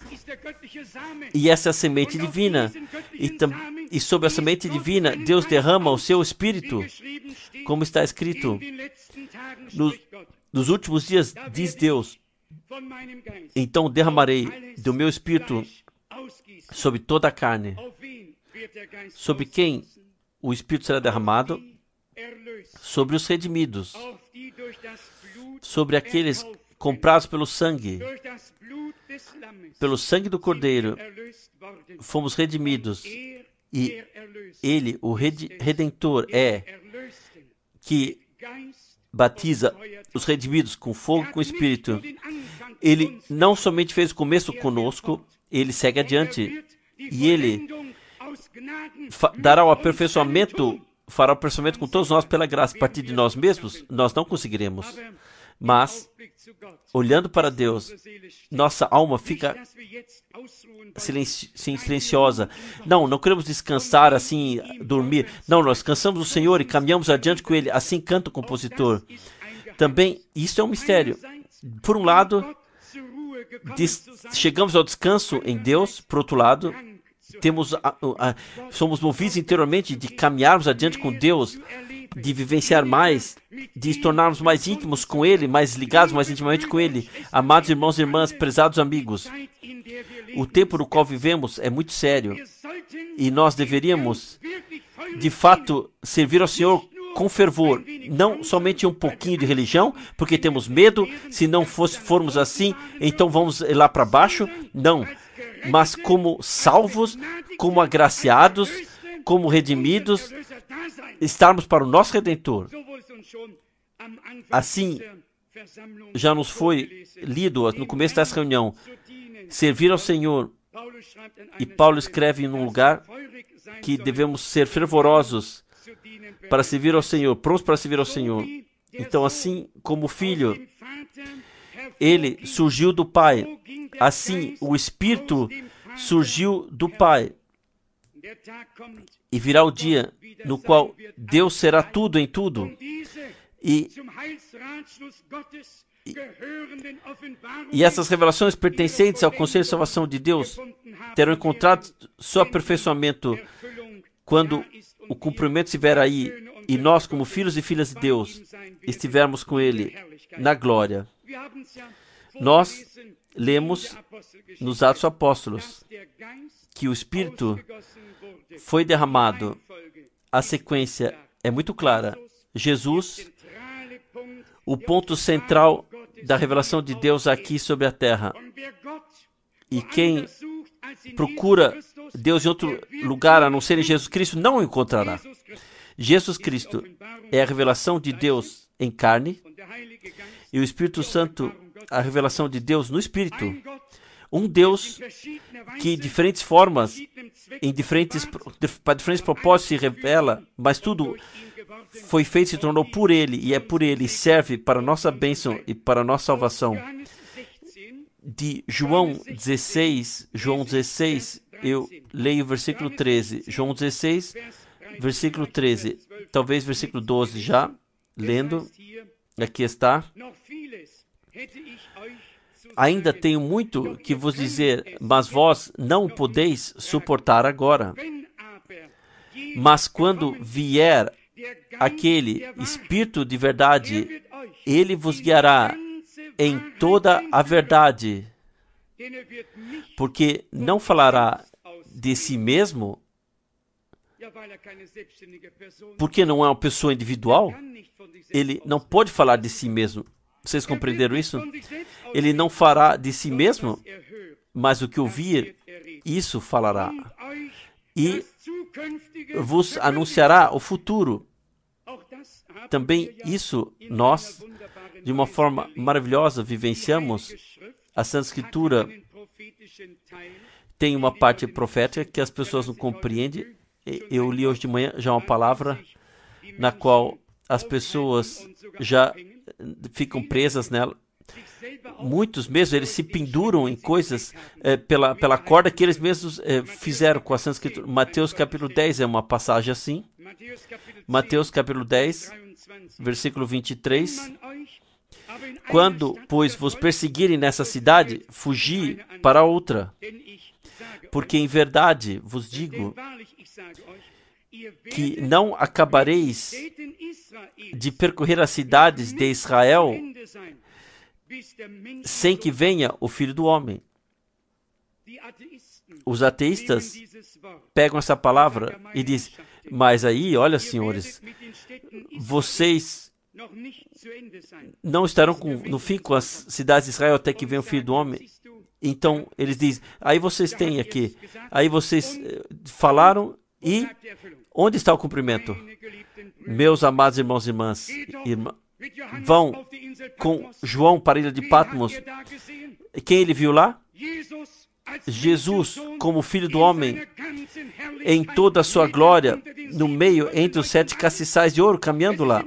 E essa é a semente divina. E, tam, e sobre a semente divina, Deus derrama o seu Espírito. Como está escrito, nos, nos últimos dias, diz Deus, então derramarei do meu Espírito sobre toda a carne. Sobre quem o Espírito será derramado sobre os redimidos, sobre aqueles comprados pelo sangue, pelo sangue do Cordeiro, fomos redimidos. E Ele, o Redentor, é que batiza os redimidos com fogo e com Espírito. Ele não somente fez o começo conosco, Ele segue adiante. E Ele dará o aperfeiçoamento, fará o aperfeiçoamento com todos nós pela graça. A partir de nós mesmos, nós não conseguiremos. Mas, olhando para Deus, nossa alma fica silenci- silenciosa. Não, não queremos descansar assim, dormir. Não, nós cansamos o Senhor e caminhamos adiante com Ele. Assim canta o compositor. Também, isso é um mistério. Por um lado, des- chegamos ao descanso em Deus. Por outro lado, temos a, a, somos movidos interiormente de caminharmos adiante com Deus, de vivenciar mais, de nos tornarmos mais íntimos com Ele, mais ligados mais intimamente com Ele. Amados irmãos e irmãs, prezados amigos, o tempo no qual vivemos é muito sério e nós deveríamos, de fato, servir ao Senhor com fervor, não somente um pouquinho de religião, porque temos medo, se não fosse, formos assim, então vamos lá para baixo. Não, mas como salvos, como agraciados, como redimidos, estarmos para o nosso Redentor. Assim, já nos foi lido no começo dessa reunião, servir ao Senhor. E Paulo escreve num lugar que devemos ser fervorosos para servir ao Senhor, prontos para servir ao Senhor. Então, assim como o Filho, ele surgiu do Pai, assim o Espírito surgiu do Pai. E virá o dia no qual Deus será tudo em tudo. E, e, e essas revelações pertencentes ao Conselho de Salvação de Deus terão encontrado seu aperfeiçoamento quando o cumprimento estiver aí e nós, como filhos e filhas de Deus, estivermos com Ele na glória. Nós lemos nos Atos dos Apóstolos que o Espírito foi derramado. A sequência é muito clara. Jesus, o ponto central da revelação de Deus aqui sobre a terra. E quem procura Deus em outro lugar a não ser em Jesus Cristo, não o encontrará. Jesus Cristo é a revelação de Deus em carne e o Espírito Santo, a revelação de Deus no Espírito. Um Deus que, de diferentes formas, em diferentes, para diferentes propósitos se revela, mas tudo foi feito e se tornou por Ele, e é por Ele, e serve para a nossa bênção e para a nossa salvação. De João dezesseis, João dezesseis, eu leio o versículo treze. João dezesseis, versículo treze. Talvez versículo doze já, lendo. Aqui está. Ainda tenho muito que vos dizer, mas vós não podeis suportar agora. Mas quando vier aquele Espírito de verdade, ele vos guiará em toda a verdade, porque não falará de si mesmo, porque não é uma pessoa individual. Ele não pode falar de si mesmo. Vocês compreenderam isso? Ele não fará de si mesmo, mas o que ouvir, isso falará. E vos anunciará o futuro. Também isso nós, de uma forma maravilhosa, vivenciamos. A Santa Escritura tem uma parte profética que as pessoas não compreendem. Eu li hoje de manhã já uma palavra na qual as pessoas já ficam presas nela. Muitos mesmo, eles se penduram em coisas eh, pela, pela corda que eles mesmos eh, fizeram com a Santa Escritura. Mateus capítulo dez é uma passagem assim. Mateus capítulo dez, versículo vinte e três. Quando, pois, vos perseguirem nessa cidade, fugi para outra. Porque em verdade vos digo que não acabareis de percorrer as cidades de Israel sem que venha o Filho do Homem. Os ateístas pegam essa palavra e dizem, Mas aí, olha, senhores, vocês não estarão com, no fim com as cidades de Israel até que venha o Filho do Homem. Então, eles dizem, aí vocês têm aqui, aí vocês falaram e onde está o cumprimento? Meus amados irmãos e irmãs, irmã, vão com João para a ilha de Patmos. Quem ele viu lá? Jesus, como Filho do Homem, em toda a sua glória, no meio, entre os sete castiçais de ouro, caminhando lá.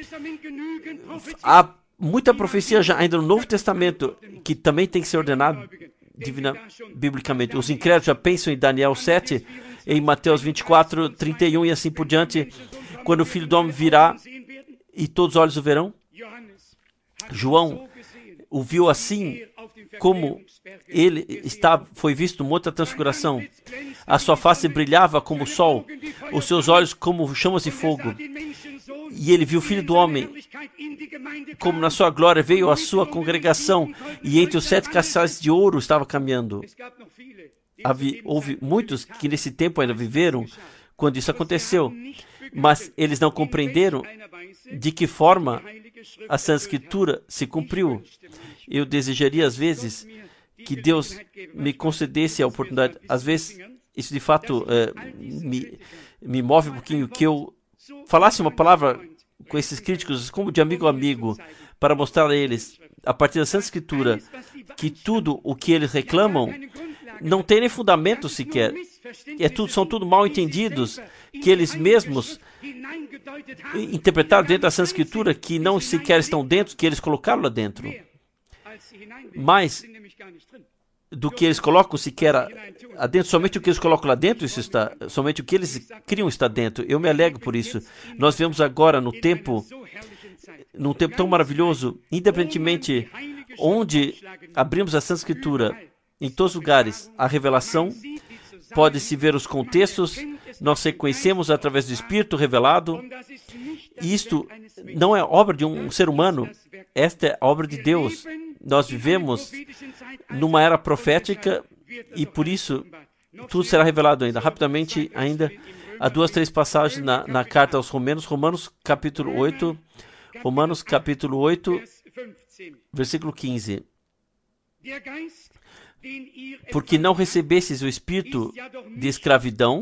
Há muita profecia já ainda no Novo Testamento, que também tem que ser ordenado divina, biblicamente. Os incrédulos já pensam em Daniel sete, em Mateus vinte e quatro, trinta e um e assim por diante, quando o Filho do Homem virá e todos os olhos o verão. João o viu assim, como ele está, foi visto no Monte da Transfiguração. A sua face brilhava como o sol, os seus olhos como chamas de fogo. E ele viu o Filho do Homem, como na sua glória veio a sua congregação, e entre os sete castiçais de ouro estava caminhando. Havia, houve muitos que nesse tempo ainda viveram quando isso aconteceu, mas eles não compreenderam de que forma a Santa Escritura se cumpriu. Eu desejaria, às vezes, que Deus me concedesse a oportunidade. Às vezes, isso de fato é, me, me move um pouquinho, que eu falasse uma palavra com esses críticos, como de amigo a amigo, para mostrar a eles, a partir da Santa Escritura, que tudo o que eles reclamam não tem nem fundamento sequer. É tudo, são tudo mal entendidos, que eles mesmos interpretaram dentro da Santa Escritura, que não sequer estão dentro, que eles colocaram lá dentro. Mais do que eles colocam sequer adentro, somente o que eles colocam lá dentro, isso está, somente o que eles criam está dentro. Eu me alegro por isso. Nós vemos agora no tempo, num tempo tão maravilhoso, independentemente onde abrimos a Santa Escritura, em todos os lugares, a revelação, pode-se ver os contextos, nós reconhecemos através do Espírito revelado, e isto não é obra de um ser humano, esta é obra de Deus. Nós vivemos numa era profética e por isso tudo será revelado ainda. Rapidamente, ainda há duas, três passagens na, na carta aos Romanos, Romanos capítulo oito, Romanos capítulo oito, versículo quinze. Porque não recebestes o espírito de escravidão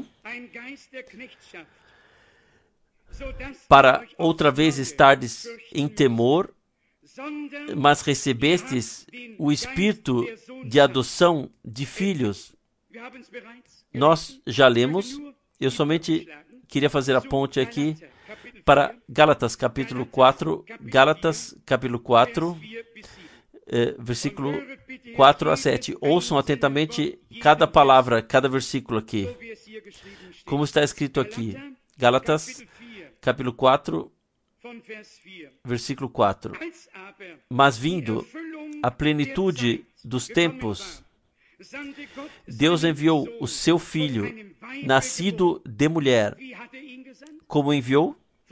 para outra vez estardes em temor, mas recebestes o espírito de adoção de filhos. Nós já lemos, eu somente queria fazer a ponte aqui para Gálatas capítulo quatro, Gálatas capítulo quatro, eh, versículo quatro a sete. Ouçam atentamente cada palavra, cada versículo aqui, como está escrito aqui. Gálatas capítulo quatro, versículo quatro. Mas vindo a plenitude dos tempos, Deus enviou o seu Filho, nascido de mulher. Como enviou?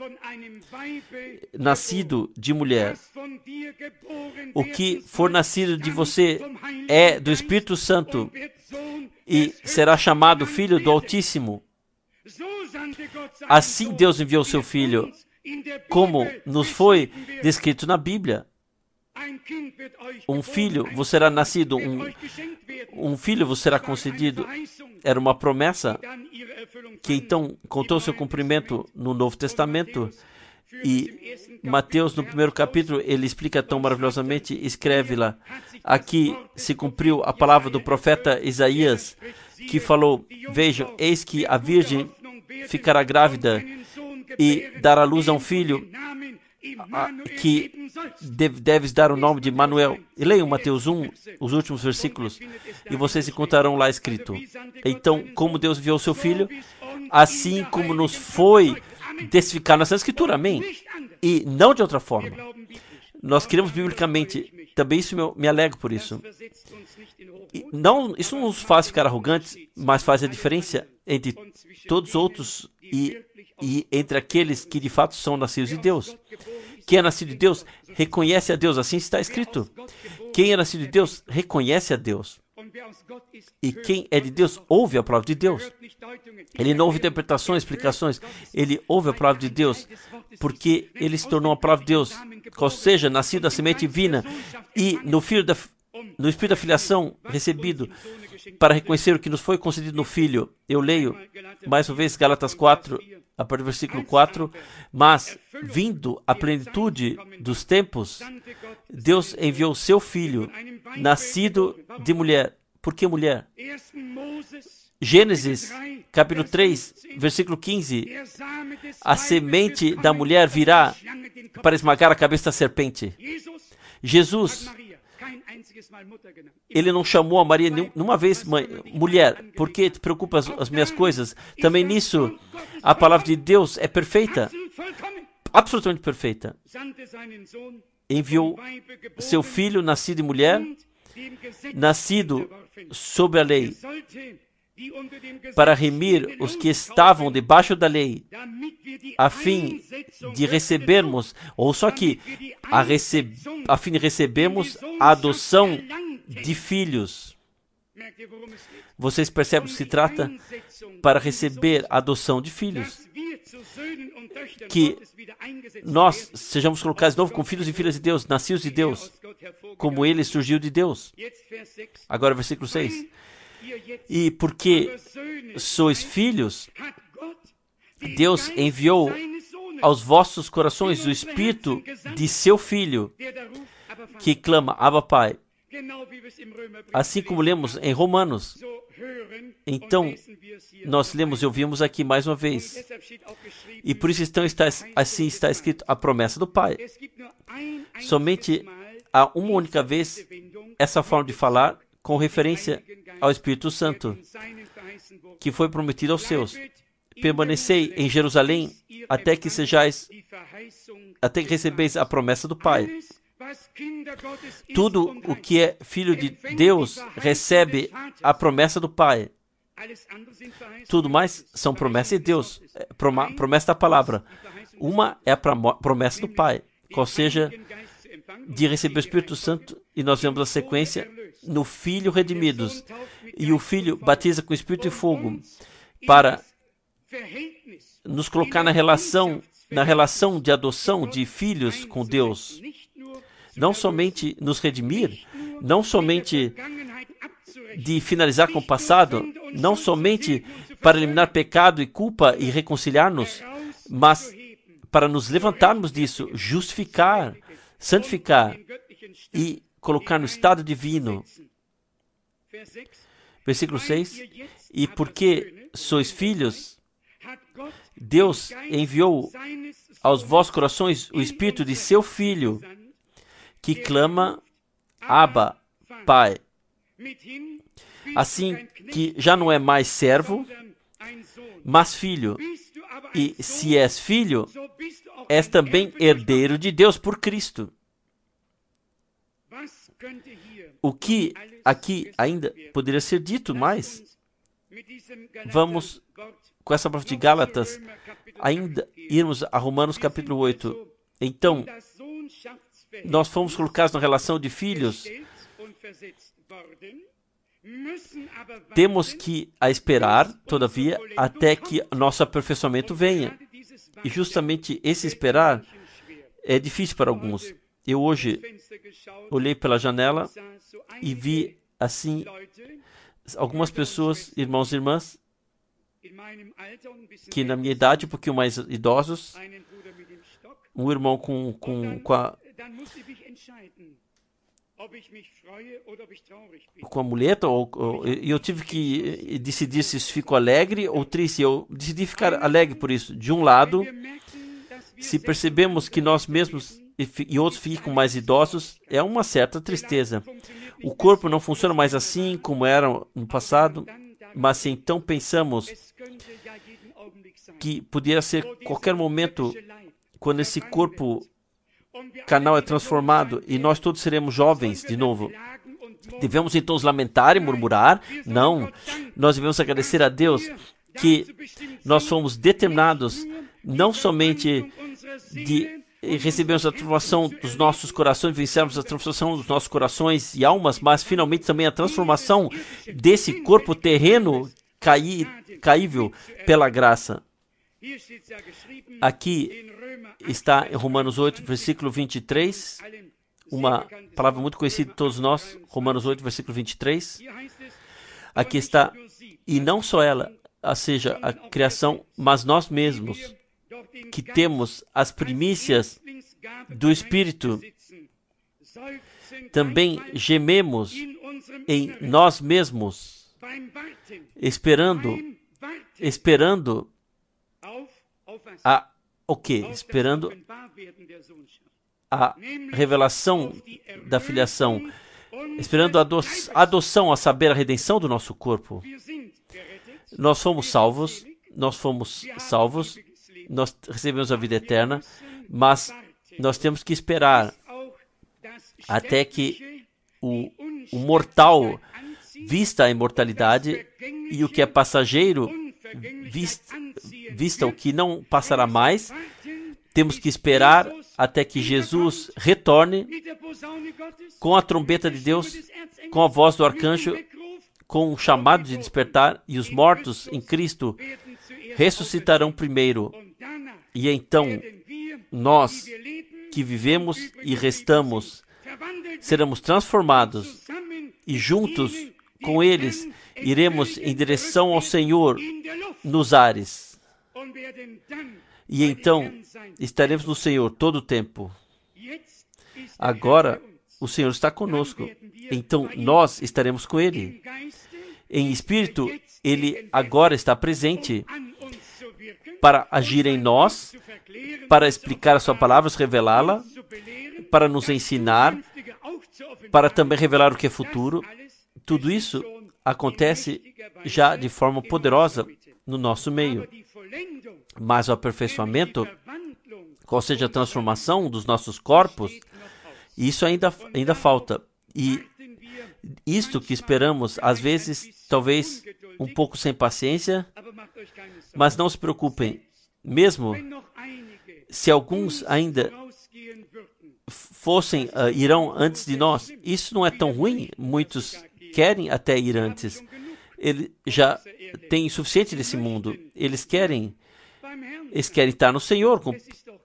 Nascido de mulher. O que for nascido de você é do Espírito Santo e será chamado Filho do Altíssimo. Assim Deus enviou o seu Filho, como nos foi descrito na Bíblia. Um filho vos será nascido, um, um filho vos será concedido. Era uma promessa que então contou seu cumprimento no Novo Testamento. E Mateus, no primeiro capítulo, ele explica tão maravilhosamente, escreve lá, aqui se cumpriu a palavra do profeta Isaías, que falou, vejam, eis que a virgem ficará grávida e dará luz a um filho, a, que deve, deves dar o nome de Manuel. E leiam Mateus um, os últimos versículos, e vocês encontrarão lá escrito. Então, como Deus enviou o seu Filho, assim como nos foi testificar na Santa Escritura, amém? E não de outra forma. Nós queremos biblicamente, também isso me, me alegro por isso. E não, isso não nos faz ficar arrogantes, mas faz a diferença entre todos os outros e, e entre aqueles que de fato são nascidos de Deus. Quem é nascido de Deus reconhece a Deus, assim está escrito. Quem é nascido de Deus reconhece a Deus. E quem é de Deus ouve a palavra de Deus. Ele não ouve interpretações, explicações. Ele ouve a palavra de Deus, porque ele se tornou a palavra de Deus, ou seja, nascido da semente divina, e no, filho da, no Espírito da filiação recebido, para reconhecer o que nos foi concedido no Filho. Eu leio, mais uma vez, Gálatas quatro, a partir do versículo quatro. Mas, vindo a plenitude dos tempos, Deus enviou seu Filho, nascido de mulher. Por que mulher? Gênesis, capítulo três, versículo quinze. A semente da mulher virá para esmagar a cabeça da serpente. Jesus, ele não chamou a Maria nenhuma vez mãe, mulher, porque te preocupa as, as minhas coisas. Também nisso, a palavra de Deus é perfeita, absolutamente perfeita. Enviou seu Filho, nascido de mulher, nascido sob a lei, para remir os que estavam debaixo da lei, a fim de recebermos, ou só que, a, rece, a fim de recebermos a adoção de filhos. Vocês percebem do que se trata? Para receber a adoção de filhos. Que nós sejamos colocados de novo como filhos e filhas de Deus, nascidos de Deus, como ele surgiu de Deus. Agora, versículo seis. E porque sois filhos, Deus enviou aos vossos corações o Espírito de seu Filho, que clama, Abba, Pai. Assim como lemos em Romanos. Então, nós lemos e ouvimos aqui mais uma vez. E por isso então está, assim está escrito a promessa do Pai. Somente há uma única vez essa forma de falar com referência ao Espírito Santo, que foi prometido aos seus. Permanecei em Jerusalém até que sejais, até que recebeis a promessa do Pai. Tudo o que é filho de Deus recebe a promessa do Pai. Tudo mais são promessas de Deus, promessa da palavra. Uma é a promessa do Pai, qual seja de receber o Espírito Santo, e nós vemos a sequência no Filho redimidos. E o Filho batiza com Espírito e fogo para nos colocar na relação, na relação de adoção de filhos com Deus. Não somente nos redimir, não somente de finalizar com o passado, não somente para eliminar pecado e culpa e reconciliar-nos, mas para nos levantarmos disso, justificar, santificar e colocar no estado divino. Versículo seis. E porque sois filhos, Deus enviou aos vossos corações o Espírito de seu Filho, que clama, Abba, Pai. Assim que já não é mais servo, mas filho. E se és filho, és também herdeiro de Deus por Cristo. O que aqui ainda poderia ser dito mais? Vamos, com essa palavra de Gálatas, ainda irmos a Romanos capítulo oito. Então, nós fomos colocados na relação de filhos. Temos que a esperar, todavia, até que nosso aperfeiçoamento venha. E justamente esse esperar é difícil para alguns. Eu hoje olhei pela janela e vi, assim, algumas pessoas, irmãos e irmãs, que na minha idade, um pouquinho mais idosos, um irmão com, com, com a com a muleta, ou, ou, e eu tive que decidir se fico alegre ou triste. Eu decidi ficar alegre por isso. De um lado, se percebemos que nós mesmos e, e outros ficam mais idosos, é uma certa tristeza. O corpo não funciona mais assim como era no passado, mas se então pensamos que poderia ser qualquer momento quando esse corpo canal é transformado e nós todos seremos jovens de novo. Devemos então nos lamentar e murmurar? Não. Nós devemos agradecer a Deus que nós fomos determinados não somente de recebermos a transformação dos nossos corações, vencermos a transformação dos nossos corações e almas, mas finalmente também a transformação desse corpo terreno cair, caível pela graça. Aqui está em Romanos oito, versículo vinte e três, uma palavra muito conhecida de todos nós, Romanos oito, versículo vinte e três. Aqui está, e não só ela, ou seja, a criação, mas nós mesmos, que temos as primícias do Espírito, também gememos em nós mesmos, esperando, esperando a, o quê? Esperando a revelação da filiação, esperando a ado- adoção, a saber, a redenção do nosso corpo. Nós fomos salvos, nós fomos salvos, nós recebemos a vida eterna, mas nós temos que esperar até que o, o mortal vista a imortalidade e o que é passageiro vista, vista o que não passará mais. Temos que esperar até que Jesus retorne com a trombeta de Deus, com a voz do arcanjo, com o chamado de despertar, e os mortos em Cristo ressuscitarão primeiro. E então nós que vivemos e restamos seremos transformados e juntos com eles iremos em direção ao Senhor nos ares. E então estaremos no Senhor todo o tempo. Agora o Senhor está conosco, então nós estaremos com Ele. Em espírito, Ele agora está presente para agir em nós, para explicar a sua palavra, revelá-la, para nos ensinar, para também revelar o que é futuro. Tudo isso acontece já de forma poderosa no nosso meio. Mas o aperfeiçoamento, ou seja, a transformação dos nossos corpos, isso ainda, ainda falta. E isto que esperamos, às vezes, talvez um pouco sem paciência, mas não se preocupem. Mesmo se alguns ainda fossem, uh, irão antes de nós, isso não é tão ruim. Muitos querem até ir antes. Ele já tem o suficiente desse mundo. Eles querem, eles querem estar no Senhor. Com...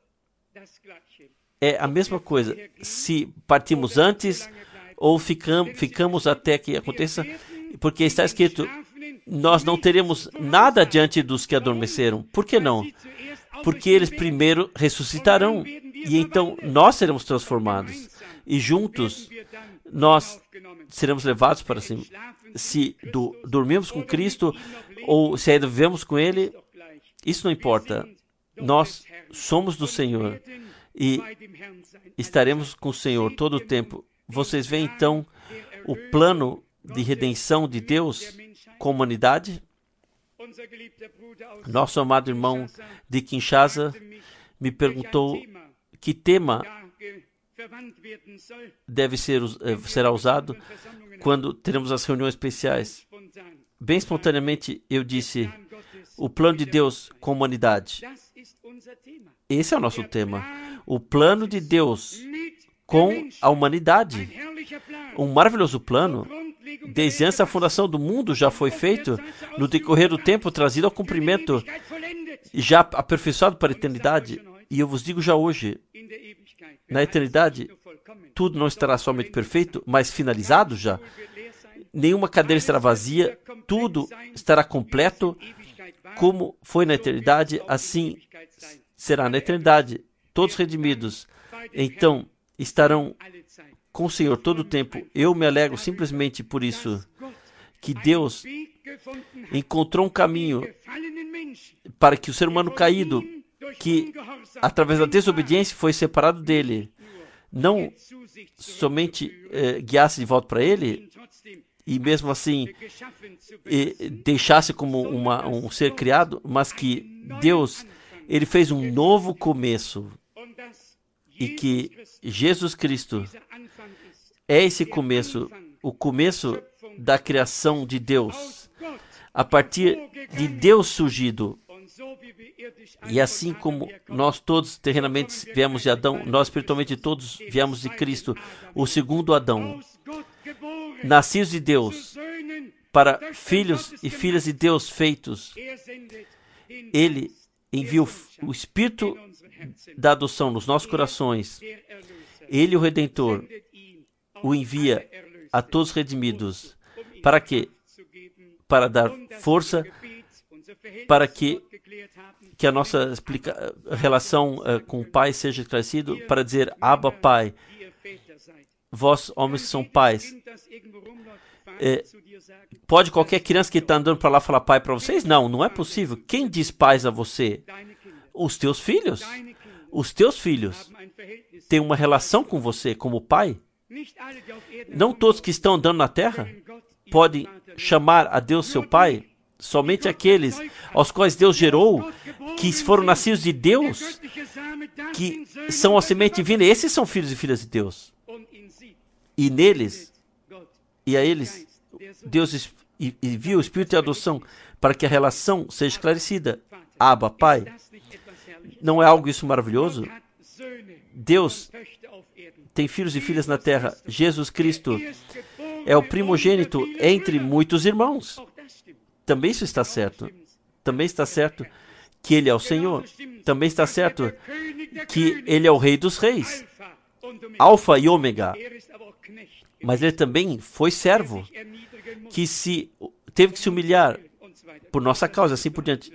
É a mesma coisa. Se partimos antes ou ficam, ficamos até que aconteça, porque está escrito, nós não teremos nada diante dos que adormeceram. Por que não? Porque eles primeiro ressuscitarão, e então nós seremos transformados, e juntos nós seremos levados para cima. Se do, dormimos com Cristo, ou se ainda vivemos com Ele, isso não importa. Nós somos do Senhor, e estaremos com o Senhor todo o tempo. Vocês veem então o plano de redenção de Deus com a humanidade? Nosso amado irmão de Kinshasa me perguntou que tema deve ser será usado quando teremos as reuniões especiais. Bem espontaneamente eu disse, o plano de Deus com a humanidade. Esse é o nosso tema. O plano de Deus com a humanidade. Um maravilhoso plano, desde antes da fundação do mundo, já foi feito, no decorrer do tempo, trazido ao cumprimento, já aperfeiçoado para a eternidade. E eu vos digo já hoje, na eternidade, tudo não estará somente perfeito, mas finalizado já. Nenhuma cadeira estará vazia, tudo estará completo, como foi na eternidade, assim será na eternidade. Todos redimidos, então, estarão com o Senhor todo o tempo. Eu me alegro simplesmente por isso, que Deus encontrou um caminho para que o ser humano caído, que através da desobediência foi separado dele, não somente eh, guiasse de volta para ele, e mesmo assim eh, deixasse como uma, um ser criado, mas que Deus, ele fez um novo começo, e que Jesus Cristo é esse começo, o começo da criação de Deus, a partir de Deus surgido. E assim como nós todos terrenamente viemos de Adão, nós espiritualmente todos viemos de Cristo, o segundo Adão, nascidos de Deus, para filhos e filhas de Deus feitos. Ele envia o, o Espírito da adoção nos nossos corações. Ele, o Redentor, o envia a todos os redimidos. Para quê? Para dar força, para que, que a nossa explica, relação uh, com o Pai seja esclarecida, para dizer, Abba, Pai, vós, homens que são pais. É, pode qualquer criança que está andando para lá falar pai para vocês? Não, não é possível. Quem diz pais a você? Os teus filhos. Os teus filhos têm uma relação com você como pai. Não todos que estão andando na terra podem chamar a Deus seu pai. Somente aqueles aos quais Deus gerou, que foram nascidos de Deus, que são a semente divina. Esses são filhos e filhas de Deus. E neles, e a eles, Deus envia o Espírito de adoção para que a relação seja esclarecida. Abba, Pai. Não é algo isso maravilhoso? Deus tem filhos e filhas na terra. Jesus Cristo é o primogênito entre muitos irmãos. Também isso está certo. Também está certo que Ele é o Senhor. Também está certo que Ele é o Rei dos Reis. Alfa e Ômega. Mas Ele também foi servo, que se teve que se humilhar por nossa causa, assim por diante.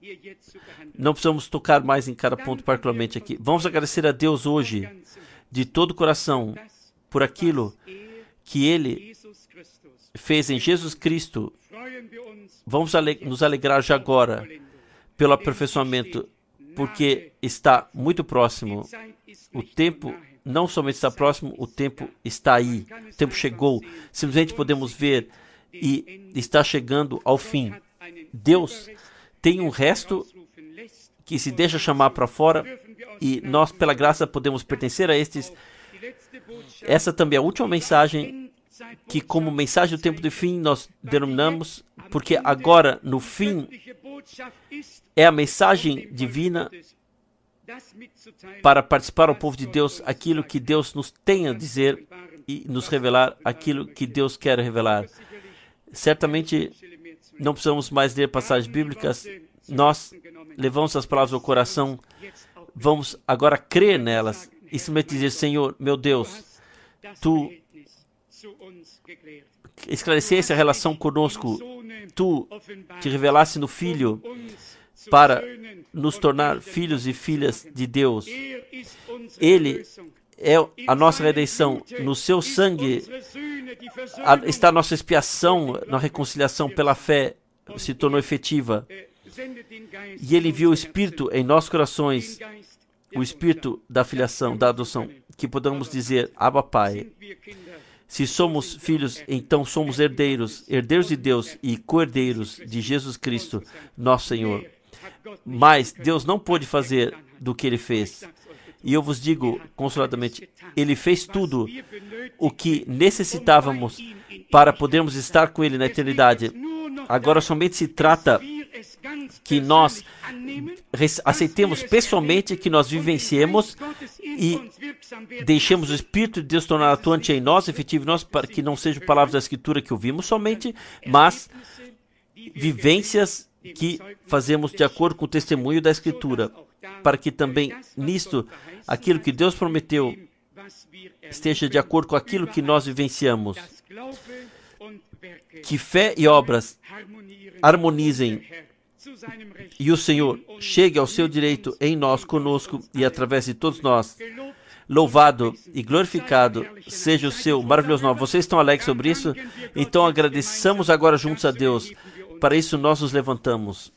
Não precisamos tocar mais em cada ponto particularmente aqui. Vamos agradecer a Deus hoje, de todo o coração, por aquilo que Ele fez em Jesus Cristo. Vamos ale- nos alegrar já agora pelo aperfeiçoamento, porque está muito próximo. O tempo não somente está próximo, o tempo está aí. O tempo chegou. Simplesmente podemos ver e está chegando ao fim. Deus tem um resto que se deixa chamar para fora e nós, pela graça, podemos pertencer a estes. Essa também é a última mensagem que, como mensagem do tempo do fim, nós denominamos, porque agora, no fim, é a mensagem divina para participar ao povo de Deus aquilo que Deus nos tem a dizer e nos revelar aquilo que Deus quer revelar. Certamente, não precisamos mais ler passagens bíblicas. Nós levamos as palavras ao coração. Vamos agora crer nelas e simplesmente dizer, Senhor, meu Deus, Tu esclarecesse a relação conosco. Tu te revelaste no Filho para nos tornar filhos e filhas de Deus. Ele é a nossa redenção. No seu sangue está a nossa expiação, na reconciliação pela fé se tornou efetiva. E Ele enviou o Espírito em nossos corações, o Espírito da filiação, da adoção, que podemos dizer, Abba, Pai. Se somos filhos, então somos herdeiros, herdeiros de Deus e co-herdeiros de Jesus Cristo, nosso Senhor. Mas Deus não pôde fazer do que Ele fez. E eu vos digo consoladamente, Ele fez tudo o que necessitávamos para podermos estar com Ele na eternidade. Agora somente se trata que nós aceitemos pessoalmente, que nós vivenciemos e deixemos o Espírito de Deus tornar atuante em nós, efetivo em nós, para que não sejam palavras da Escritura que ouvimos somente, mas vivências que fazemos de acordo com o testemunho da Escritura, para que também nisto, aquilo que Deus prometeu esteja de acordo com aquilo que nós vivenciamos. Que fé e obras harmonizem e o Senhor chegue ao seu direito em nós, conosco e através de todos nós. Louvado e glorificado seja o seu maravilhoso nome. Vocês estão alegres sobre isso? Então agradeçamos agora juntos a Deus. Para isso nós nos levantamos.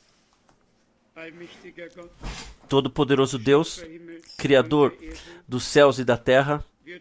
Todo-poderoso Deus, Criador dos céus e da terra,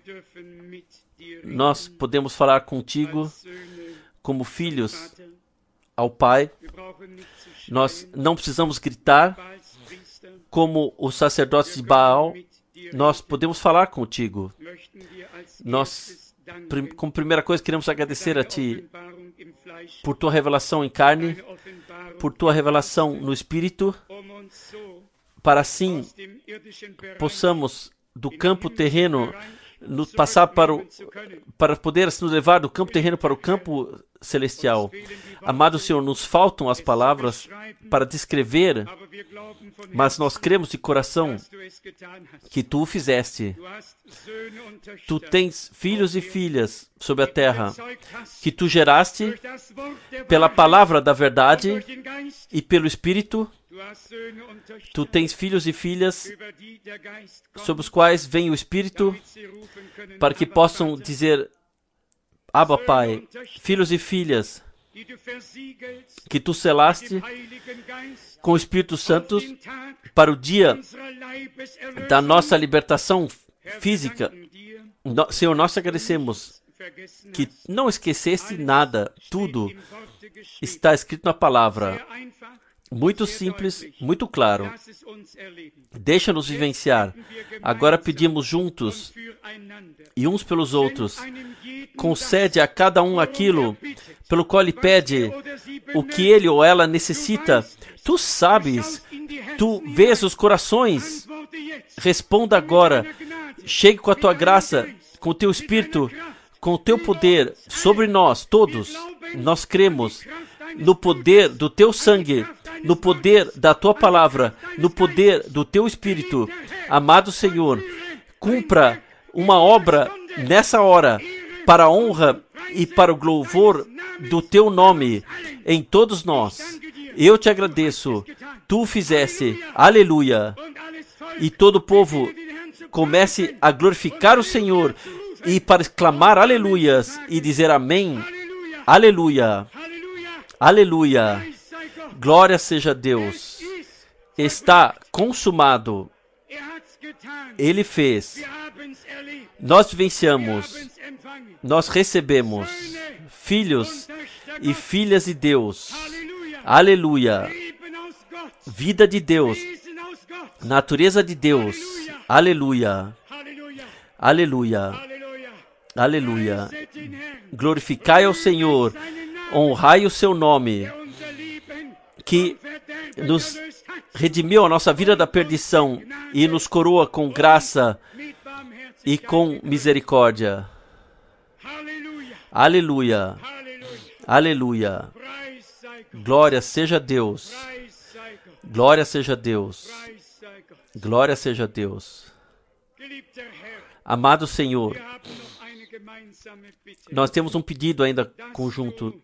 nós podemos falar contigo como filhos ao Pai. Nós não precisamos gritar como os sacerdotes de Baal. Nós podemos falar contigo. Nós, como primeira coisa, queremos agradecer a Ti por Tua revelação em carne, por Tua revelação no Espírito, para assim possamos, do campo terreno, nos passar para, o, para poder nos levar do campo terreno para o campo celestial. Amado Senhor, nos faltam as palavras para descrever, mas nós cremos de coração que Tu o fizeste. Tu tens filhos e filhas sobre a terra, que Tu geraste pela palavra da verdade e pelo Espírito. Tu tens filhos e filhas sobre os quais vem o Espírito, para que possam dizer: Abba, Pai, filhos e filhas, que Tu selaste com o Espírito Santo para o dia da nossa libertação física. No, Senhor, nós te agradecemos que não esqueceste nada, tudo está escrito na palavra. Muito simples, muito claro. Deixa-nos vivenciar. Agora pedimos juntos e uns pelos outros. Concede a cada um aquilo pelo qual ele pede, o que ele ou ela necessita. Tu sabes, tu vês os corações. Responda agora. Chegue com a tua graça, com o teu Espírito, com o teu poder sobre nós todos. Nós cremos no poder do teu sangue, no poder da tua palavra, no poder do teu Espírito. Amado Senhor, cumpra uma obra nessa hora, para a honra e para o louvor do teu nome em todos nós. Eu te agradeço, tu o fizeste, aleluia. E todo o povo comece a glorificar o Senhor e para exclamar aleluias e dizer amém, aleluia, aleluia. Glória seja a Deus. Está consumado. Ele fez. Nós vivenciamos. Nós recebemos. Filhos e filhas de Deus. Aleluia. Vida de Deus. Natureza de Deus. Aleluia. Aleluia. Aleluia. Glorificai ao Senhor. Honrai o seu nome, que nos redimiu a nossa vida da perdição e nos coroa com graça e com misericórdia. Aleluia. Aleluia. Glória seja a Deus. Glória seja a Deus. Glória seja a Deus. Amado Senhor, nós temos um pedido ainda conjunto,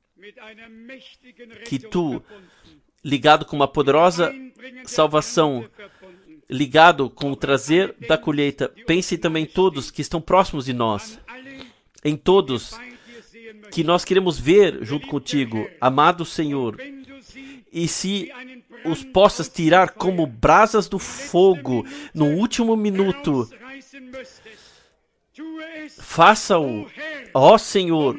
que Tu, ligado com uma poderosa salvação, ligado com o trazer da colheita, pense também em todos que estão próximos de nós, em todos que nós queremos ver junto contigo, amado Senhor, e se os possas tirar como brasas do fogo no último minuto, faça-o, ó Senhor,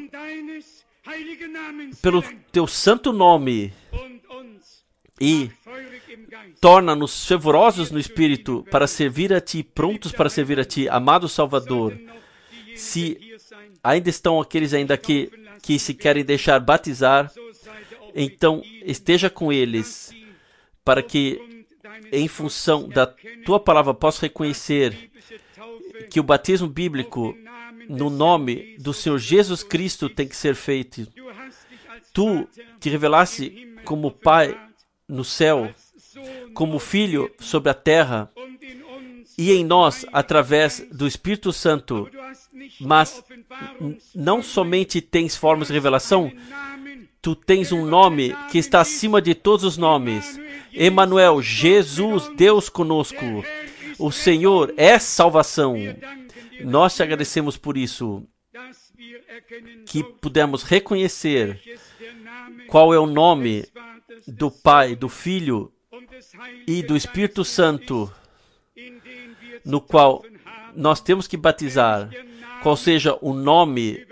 pelo Teu santo nome, e torna-nos fervorosos no Espírito para servir a Ti, prontos para servir a Ti, amado Salvador. Se ainda estão aqueles ainda que, que se querem deixar batizar, então esteja com eles, para que, em função da Tua palavra, possam reconhecer que o batismo bíblico no nome do Senhor Jesus Cristo tem que ser feito. Tu te revelaste como Pai no céu, como Filho sobre a terra, e em nós, através do Espírito Santo. Mas não somente tens formas de revelação, Tu tens um nome que está acima de todos os nomes. Emanuel, Jesus, Deus conosco. O Senhor é salvação. Nós te agradecemos por isso, que pudemos reconhecer qual é o nome do Pai, do Filho e do Espírito Santo, no qual nós temos que batizar, qual seja o nome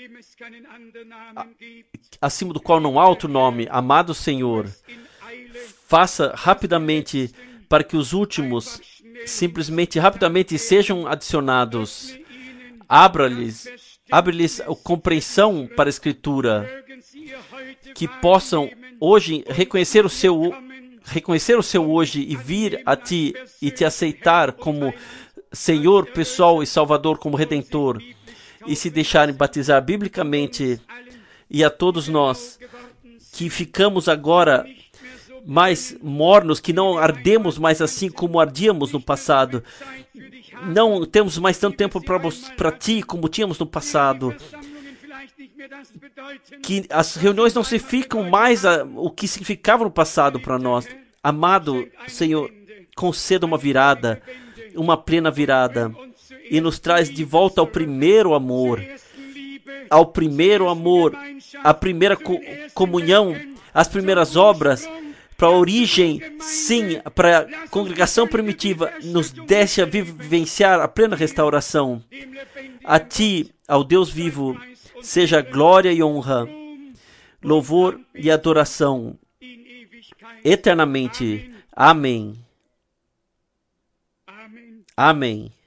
acima do qual não há outro nome. Amado Senhor, faça rapidamente para que os últimos simplesmente rapidamente sejam adicionados. Abra-lhes, abre-lhes a compreensão para a Escritura, que possam hoje reconhecer o seu reconhecer o seu hoje e vir a Ti e Te aceitar como Senhor, pessoal e Salvador como Redentor, e se deixarem batizar biblicamente, e a todos nós que ficamos agora mais mornos, que não ardemos mais assim como ardíamos no passado, não temos mais tanto tempo para Ti como tínhamos no passado, que as reuniões não significam mais a, o que significavam no passado para nós. Amado Senhor, conceda uma virada, uma plena virada, e nos traz de volta ao primeiro amor, ao primeiro amor, a primeira co comunhão, as primeiras obras, para a origem, sim, para a congregação primitiva, nos deixa vivenciar a plena restauração. A Ti, ao Deus vivo, seja glória e honra, louvor e adoração, eternamente. Amém. Amém.